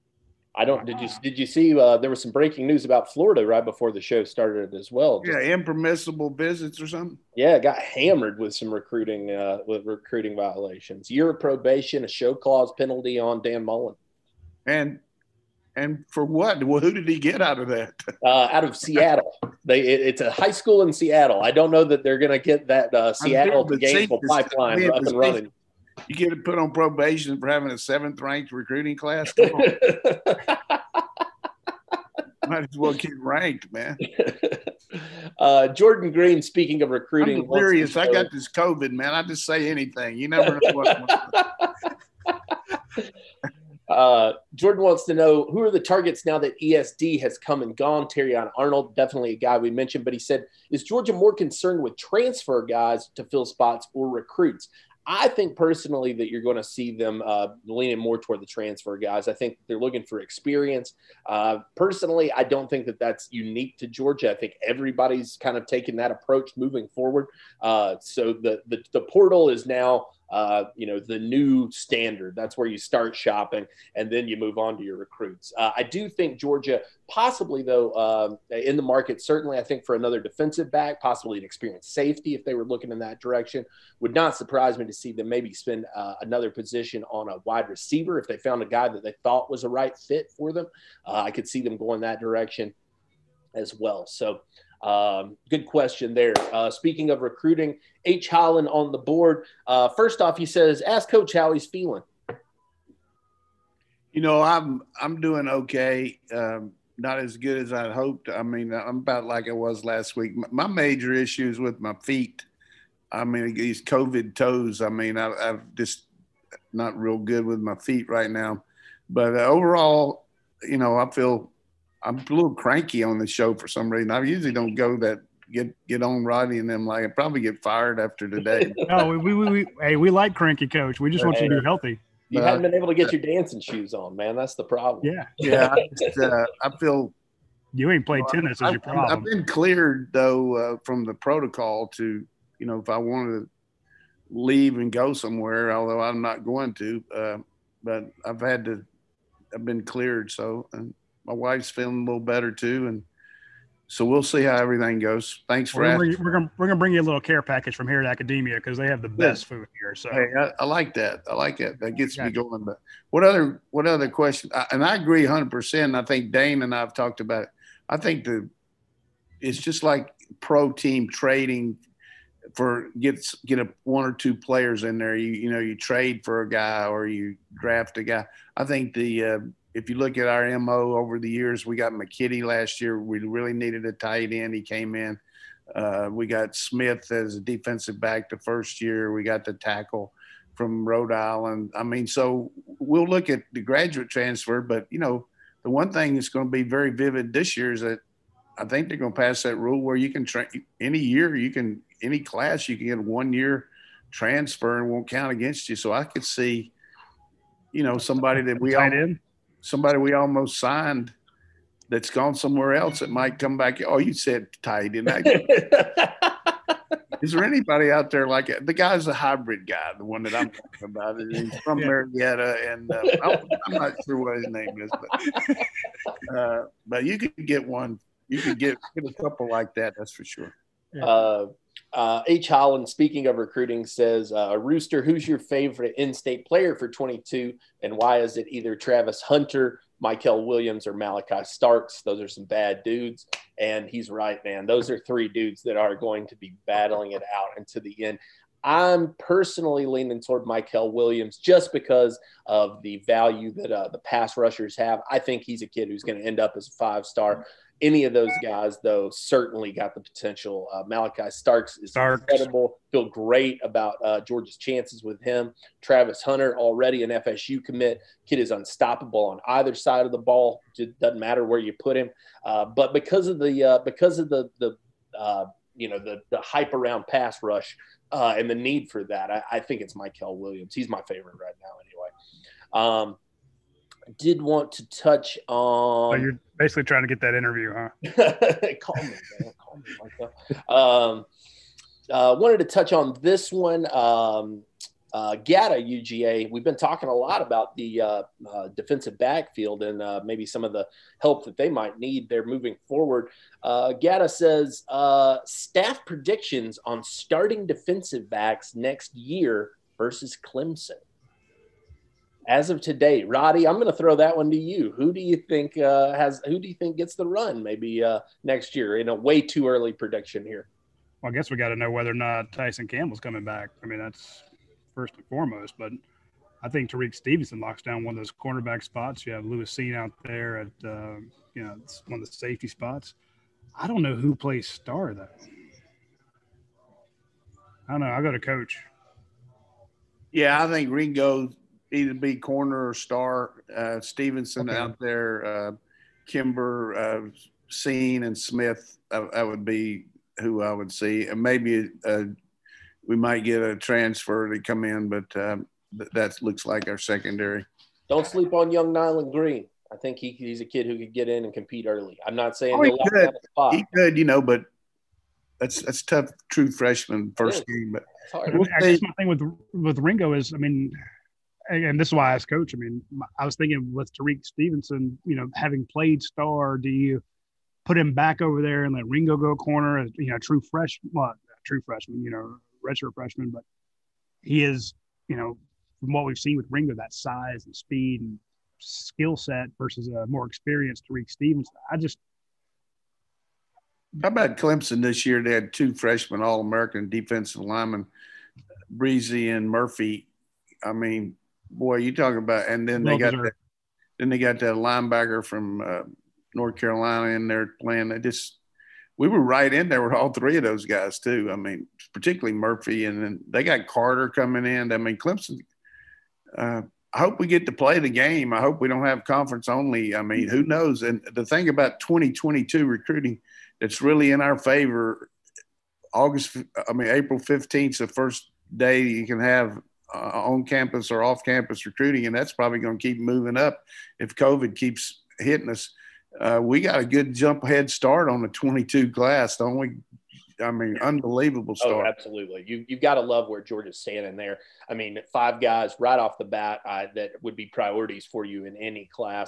Speaker 2: I don't, did you, did you see, uh, there was some breaking news about Florida right before the show started as well. Just,
Speaker 3: yeah. Impermissible visits or something.
Speaker 2: Yeah. Got hammered with some recruiting, uh, with recruiting violations, year of probation, a show clause penalty on Dan Mullen.
Speaker 3: And, and for what? Well, who did he get out of that?
Speaker 2: Uh, out of Seattle. They it, it's a high school in Seattle. I don't know that they're going to get that uh, Seattle to Gainesville pipeline up and running.
Speaker 3: You get put on probation for having a seventh ranked recruiting class. Come on. Might as well get ranked, man.
Speaker 2: Uh, Jordan Green, speaking of recruiting,
Speaker 3: I'm serious. I got this COVID, man. I just say anything. You never know what.
Speaker 2: Uh, Jordan wants to know, who are the targets now that E S D has come and gone? Terrion Arnold, definitely a guy we mentioned, but he said, is Georgia more concerned with transfer guys to fill spots or recruits? I think personally that you're going to see them uh, leaning more toward the transfer guys. I think they're looking for experience. Uh, personally, I don't think that that's unique to Georgia. I think everybody's kind of taking that approach moving forward. Uh, so the, the the portal is now Uh, you know, the new standard. That's where you start shopping, and then you move on to your recruits. Uh, I do think Georgia, possibly though, um, in the market, certainly I think for another defensive back, possibly an experienced safety, if they were looking in that direction, would not surprise me to see them maybe spend uh, another position on a wide receiver if they found a guy that they thought was a right fit for them. Uh, I could see them going that direction as well. So, Um, good question there. Uh, speaking of recruiting, H. Holland on the board. Uh, first off, he says, ask Coach how he's feeling.
Speaker 3: You know, I'm I'm doing okay. Um, not as good as I'd hoped. I mean, I'm about like I was last week. My major issue is with my feet. I mean, these COVID toes. I mean, I, I've just not real good with my feet right now. But uh, overall, you know, I feel – I'm a little cranky on the show for some reason. I usually don't go that get get on Rodney and them like I probably get fired after today.
Speaker 1: No, we, we, we hey we like cranky, Coach. We just want you to be healthy.
Speaker 2: You uh, haven't been able to get your dancing shoes on, man. That's the problem.
Speaker 1: Yeah,
Speaker 3: yeah. I, just, uh, I feel
Speaker 1: you ain't played you know, tennis. I, is your problem.
Speaker 3: I've been cleared though uh, from the protocol to you know if I wanted to leave and go somewhere, although I'm not going to. Uh, but I've had to. I've been cleared, so. And, my wife's feeling a little better too, and so we'll see how everything goes. Thanks for
Speaker 1: we're
Speaker 3: asking.
Speaker 1: gonna, we're gonna we're gonna bring you a little care package from here at Academia because they have the best food here. So
Speaker 3: hey, I, I like that. I like that. That gets me going. But what other what other question? I, and I agree one hundred percent. I think Dane and I have talked about it. I think the it's just like pro team trading for get get a one or two players in there. You you know you trade for a guy or you draft a guy. I think the uh, if you look at our M O over the years, we got McKitty last year. We really needed a tight end. He came in. Uh, we got Smith as a defensive back the first year. We got the tackle from Rhode Island. I mean, so we'll look at the graduate transfer. But, you know, the one thing that's going to be very vivid this year is that I think they're going to pass that rule where you can train any year, you can any class, you can get a one-year transfer and won't count against you. So I could see, you know, somebody that we
Speaker 1: tight
Speaker 3: all,
Speaker 1: end.
Speaker 3: somebody we almost signed that's gone somewhere else that might come back. Oh, you said tight end. Is there anybody out there like it? The guy's a hybrid guy, the one that I'm talking about. He's from
Speaker 1: Yeah.
Speaker 3: Marietta, and uh, I'm, I'm not sure what his name is, but uh, but you could get one. You could get, get a couple like that. That's for sure.
Speaker 2: Uh, uh, H. Holland, speaking of recruiting, says, uh, Rooster, who's your favorite in-state player for twenty-two, and why is it either Travis Hunter, Michael Williams, or Malachi Starks? Those are some bad dudes. And he's right, man. Those are three dudes that are going to be battling it out into the end. I'm personally leaning toward Michael Williams just because of the value that uh, the pass rushers have. I think he's a kid who's going to end up as a five-star. Any of those guys, though, certainly got the potential. Uh, Malachi Starks is
Speaker 1: Starks.
Speaker 2: incredible. Feel great about uh, Georgia's chances with him. Travis Hunter, already an F S U commit. Kid is unstoppable on either side of the ball. It doesn't matter where you put him. Uh, but because of the uh, because of the the uh, you know the the hype around pass rush uh, and the need for that, I, I think it's Michael Williams. He's my favorite right now, anyway. Um, did want to touch on.
Speaker 1: So you're basically trying to get that interview, huh?
Speaker 2: Call me, man. Call me, Michael. Um, uh, wanted to touch on this one. Um, uh, G A T A U G A. We've been talking a lot about the uh, uh, defensive backfield and uh, maybe some of the help that they might need there moving forward. Uh, G A T A says uh, staff predictions on starting defensive backs next year versus Clemson. As of today, Roddy, I'm going to throw that one to you. Who do you think uh, has? Who do you think gets the run? Maybe uh, next year in a way too early prediction here.
Speaker 1: Well, I guess we got to know whether or not Tyson Campbell's coming back. I mean, that's first and foremost. But I think Tariq Stevenson locks down one of those cornerback spots. You have Lewis Seen out there at uh, you know it's one of the safety spots. I don't know who plays star though. I don't know. I got a coach.
Speaker 3: Yeah, I think Ringo either be corner or star. Uh, Stevenson
Speaker 1: Okay.
Speaker 3: out there, uh, Kimber, uh, Seen, and Smith. That, that would be who I would see. And maybe uh, we might get a transfer to come in, but um, th- that looks like our secondary.
Speaker 2: Don't sleep on young Nyland Green. I think he, he's a kid who could get in and compete early. I'm not saying
Speaker 3: Oh, he
Speaker 2: he'll lock
Speaker 3: could.
Speaker 2: down a spot.
Speaker 3: He could, you know, but that's that's tough. True freshman first
Speaker 2: Yeah.
Speaker 3: game, but
Speaker 2: It's hard.
Speaker 3: We'll
Speaker 1: I guess my thing with with Ringo is, I mean, and this is why I asked Coach. I mean, I was thinking with Tariq Stevenson, you know, having played star, do you put him back over there and let Ringo go corner? As, you know, true freshman, well, true freshman, you know, redshirt freshman, but he is, you know, from what we've seen with Ringo, that size and speed and skill set versus a more experienced Tariq Stevenson. I just
Speaker 3: how about Clemson this year? They had two freshman All-American defensive linemen, Breezy and Murphy. I mean, boy, you talking about, and then they
Speaker 1: Well
Speaker 3: got
Speaker 1: deserved.
Speaker 3: that, then they got that linebacker from uh, North Carolina in there playing. They just, we were right in there with all three of those guys too. I mean, particularly Murphy, and then they got Carter coming in. I mean, Clemson. Uh, I hope we get to play the game. I hope we don't have conference only. I mean, who knows? And the thing about twenty twenty-two recruiting that's really in our favor, August, I mean, April fifteenth is the first day you can have uh, on campus or off campus recruiting, and that's probably going to keep moving up if COVID keeps hitting us. Uh, we got a good jump head start on the twenty-two class, don't we? I mean, unbelievable
Speaker 2: Oh,
Speaker 3: start.
Speaker 2: absolutely. You, you've got to love where Georgia's standing there. I mean, five guys right off the bat uh, that would be priorities for you in any class.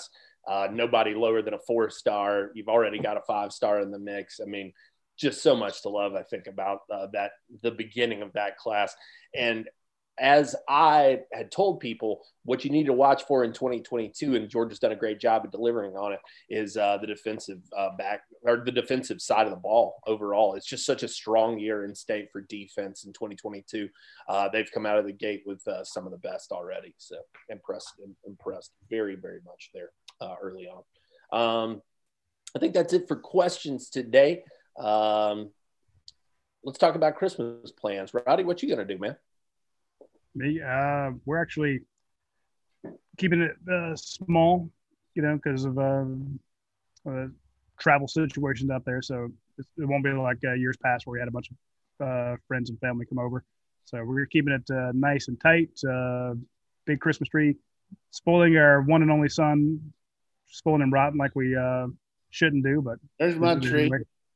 Speaker 2: Uh, nobody lower than a four star. You've already got a five star in the mix. I mean, just so much to love, I think, about uh, that, the beginning of that class. And as I had told people, what you need to watch for in twenty twenty-two, and Georgia's done a great job of delivering on it, is uh, the defensive uh, back or the defensive side of the ball overall. It's just such a strong year in state for defense in twenty twenty-two. Uh, they've come out of the gate with uh, some of the best already. So impressed, impressed very, very much there uh, early on. Um, I think that's it for questions today. Um, let's talk about Christmas plans. Rowdy, what you going to do, man?
Speaker 1: Me, uh, we're actually keeping it uh, small, you know, because of uh, uh, travel situations out there. So it won't be like uh, years past where we had a bunch of uh, friends and family come over. So we're keeping it uh, nice and tight. Uh, big Christmas tree, spoiling our one and only son, spoiling him rotten like we uh, shouldn't do. But
Speaker 3: there's my tree.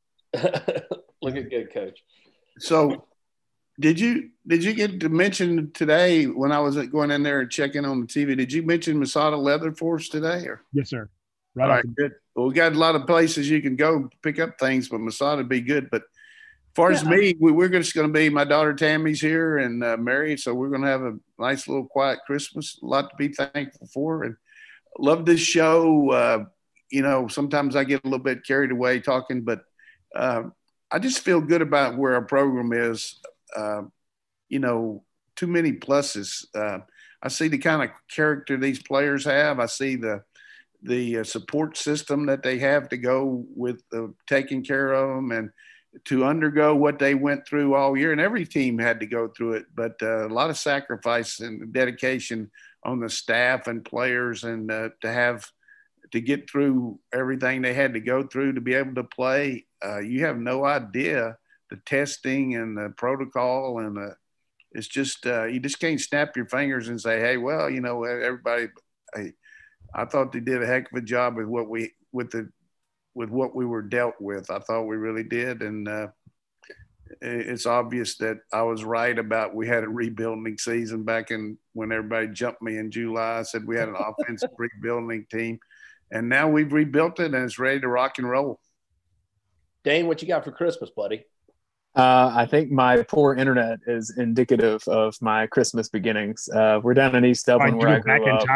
Speaker 2: Looking good, Coach.
Speaker 3: So. Did you did you get to mention today when I was going in there and checking on the T V? Did you mention Masada Leather for us today? Or
Speaker 1: yes, sir. Right.
Speaker 3: All right, good. Well, we got a lot of places you can go pick up things, but Masada would be good. But as far yeah. as me, we, we're just going to be my daughter Tammy's here and uh, Mary, so we're going to have a nice little quiet Christmas. A lot to be thankful for, and love this show. Uh, you know, sometimes I get a little bit carried away talking, but uh, I just feel good about where our program is. Uh, you know, too many pluses. Uh, I see the kind of character these players have. I see the the uh, support system that they have to go with uh, taking care of them and to undergo what they went through all year. And every team had to go through it, but uh, a lot of sacrifice and dedication on the staff and players, and uh, to have to get through everything they had to go through to be able to play. Uh, you have no idea. The testing and the protocol, and the, it's just uh, you just can't snap your fingers and say, "Hey, well, you know, everybody." I, I thought they did a heck of a job with what we with the with what we were dealt with. I thought we really did, and uh, it's obvious that I was right about we had a rebuilding season back in when everybody jumped me in July. I said we had an offensive rebuilding team, and now we've rebuilt it and it's ready to rock and roll.
Speaker 2: Dane, what you got for Christmas, buddy?
Speaker 4: Uh, I think my poor internet is indicative of my Christmas beginnings. Uh, we're down in East Dublin, where I grew
Speaker 1: back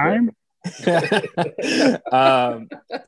Speaker 1: in
Speaker 4: up. time. um,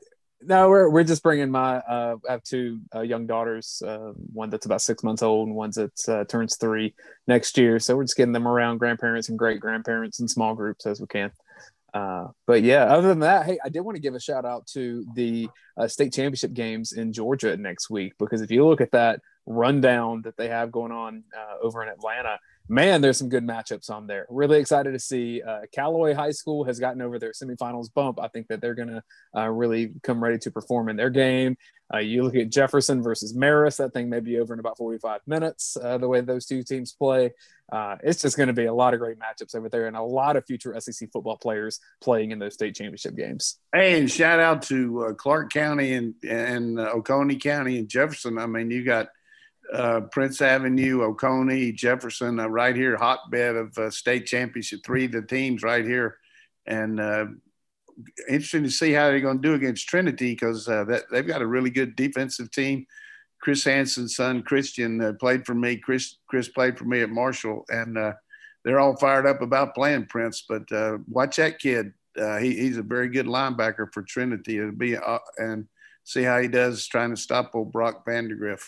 Speaker 4: no, we're we're just bringing my. Uh, I have two uh, young daughters. Uh, one that's about six months old, and one that uh, turns three next year. So we're just getting them around grandparents and great grandparents in small groups as we can. Uh, but yeah, other than that, hey, I did want to give a shout out to the uh, state championship games in Georgia next week, because if you look at that rundown that they have going on uh, over in Atlanta, man, there's some good matchups on there. Really excited to see. uh, Callaway High School has gotten over their semifinals bump. I think that they're going to uh, really come ready to perform in their game. Uh, you look at Jefferson versus Marist, that thing may be over in about forty-five minutes, uh, the way those two teams play. Uh, it's just going to be a lot of great matchups over there, and a lot of future S E C football players playing in those state championship games.
Speaker 3: Hey, and shout out to uh, Clark County and, and uh, Oconee County and Jefferson. I mean, you got Uh, Prince Avenue, Oconee, Jefferson, uh, right here, hotbed of uh, state championship, three of the teams right here. And uh, interesting to see how they're going to do against Trinity, because uh, that, they've got a really good defensive team. Chris Hansen's son, Christian, uh, played for me. Chris Chris played for me at Marshall, and uh, they're all fired up about playing Prince. But uh, watch that kid. Uh, he, he's a very good linebacker for Trinity. It'll be uh, and see how he does trying to stop old Brock Vandergriff.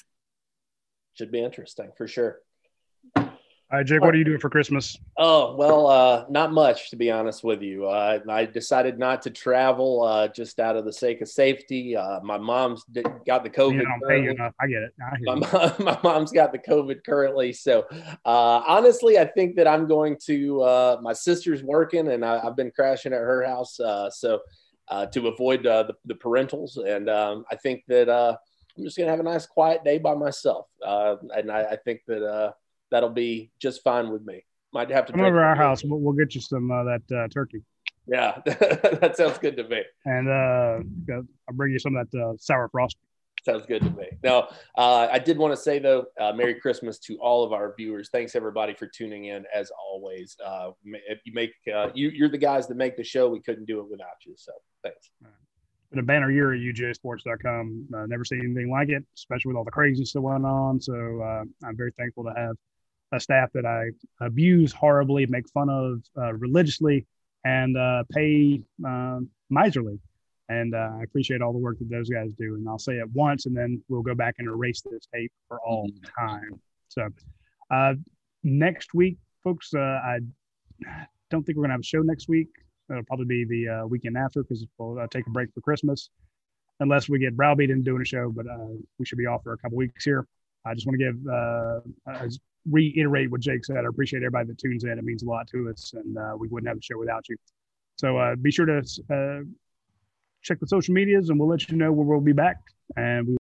Speaker 2: Should be interesting for sure.
Speaker 1: All right, Jake, what are you doing for Christmas?
Speaker 2: Oh, well, uh, not much, to be honest with you. Uh, I decided not to travel uh, just out of the sake of safety. Uh, my mom's got the COVID.
Speaker 1: You don't pay you enough. I get it. I
Speaker 2: my, mom, my mom's got the COVID currently. So uh, honestly, I think that I'm going to uh, – my sister's working, and I, I've been crashing at her house. Uh, so uh, to avoid uh, the, the parentals. And um, I think that uh, I'm just going to have a nice quiet day by myself. Uh, and I, I think that uh, – that'll be just fine with me. Might have to
Speaker 1: come over our house. We'll, we'll get you some uh, that uh, turkey.
Speaker 2: Yeah, that sounds good to me.
Speaker 1: And uh, I'll bring you some of that uh, sour frosting.
Speaker 2: Sounds good to me. Now, uh, I did want to say, though, uh, Merry Christmas to all of our viewers. Thanks, everybody, for tuning in, as always. Uh, if you make, uh, you, you're the guys that make the show. We couldn't do it without you, so thanks.
Speaker 1: been a banner year at U G A sports dot com. Uh, never seen anything like it, especially with all the craziness that went on. So uh, I'm very thankful to have a staff that I abuse horribly, make fun of uh, religiously, and uh, pay uh, miserly. And uh, I appreciate all the work that those guys do. And I'll say it once, and then we'll go back and erase this tape for all time. So uh, next week, folks, uh, I don't think we're going to have a show next week. It'll probably be the uh, weekend after because we'll uh, take a break for Christmas, unless we get browbeat into doing a show. But uh, we should be off for a couple weeks here. I just want to give uh, uh, reiterate what Jake said. I appreciate everybody that tunes in. It means a lot to us, and uh, we wouldn't have the show without you. So uh, be sure to uh, check the social medias, and we'll let you know where we'll be back. And we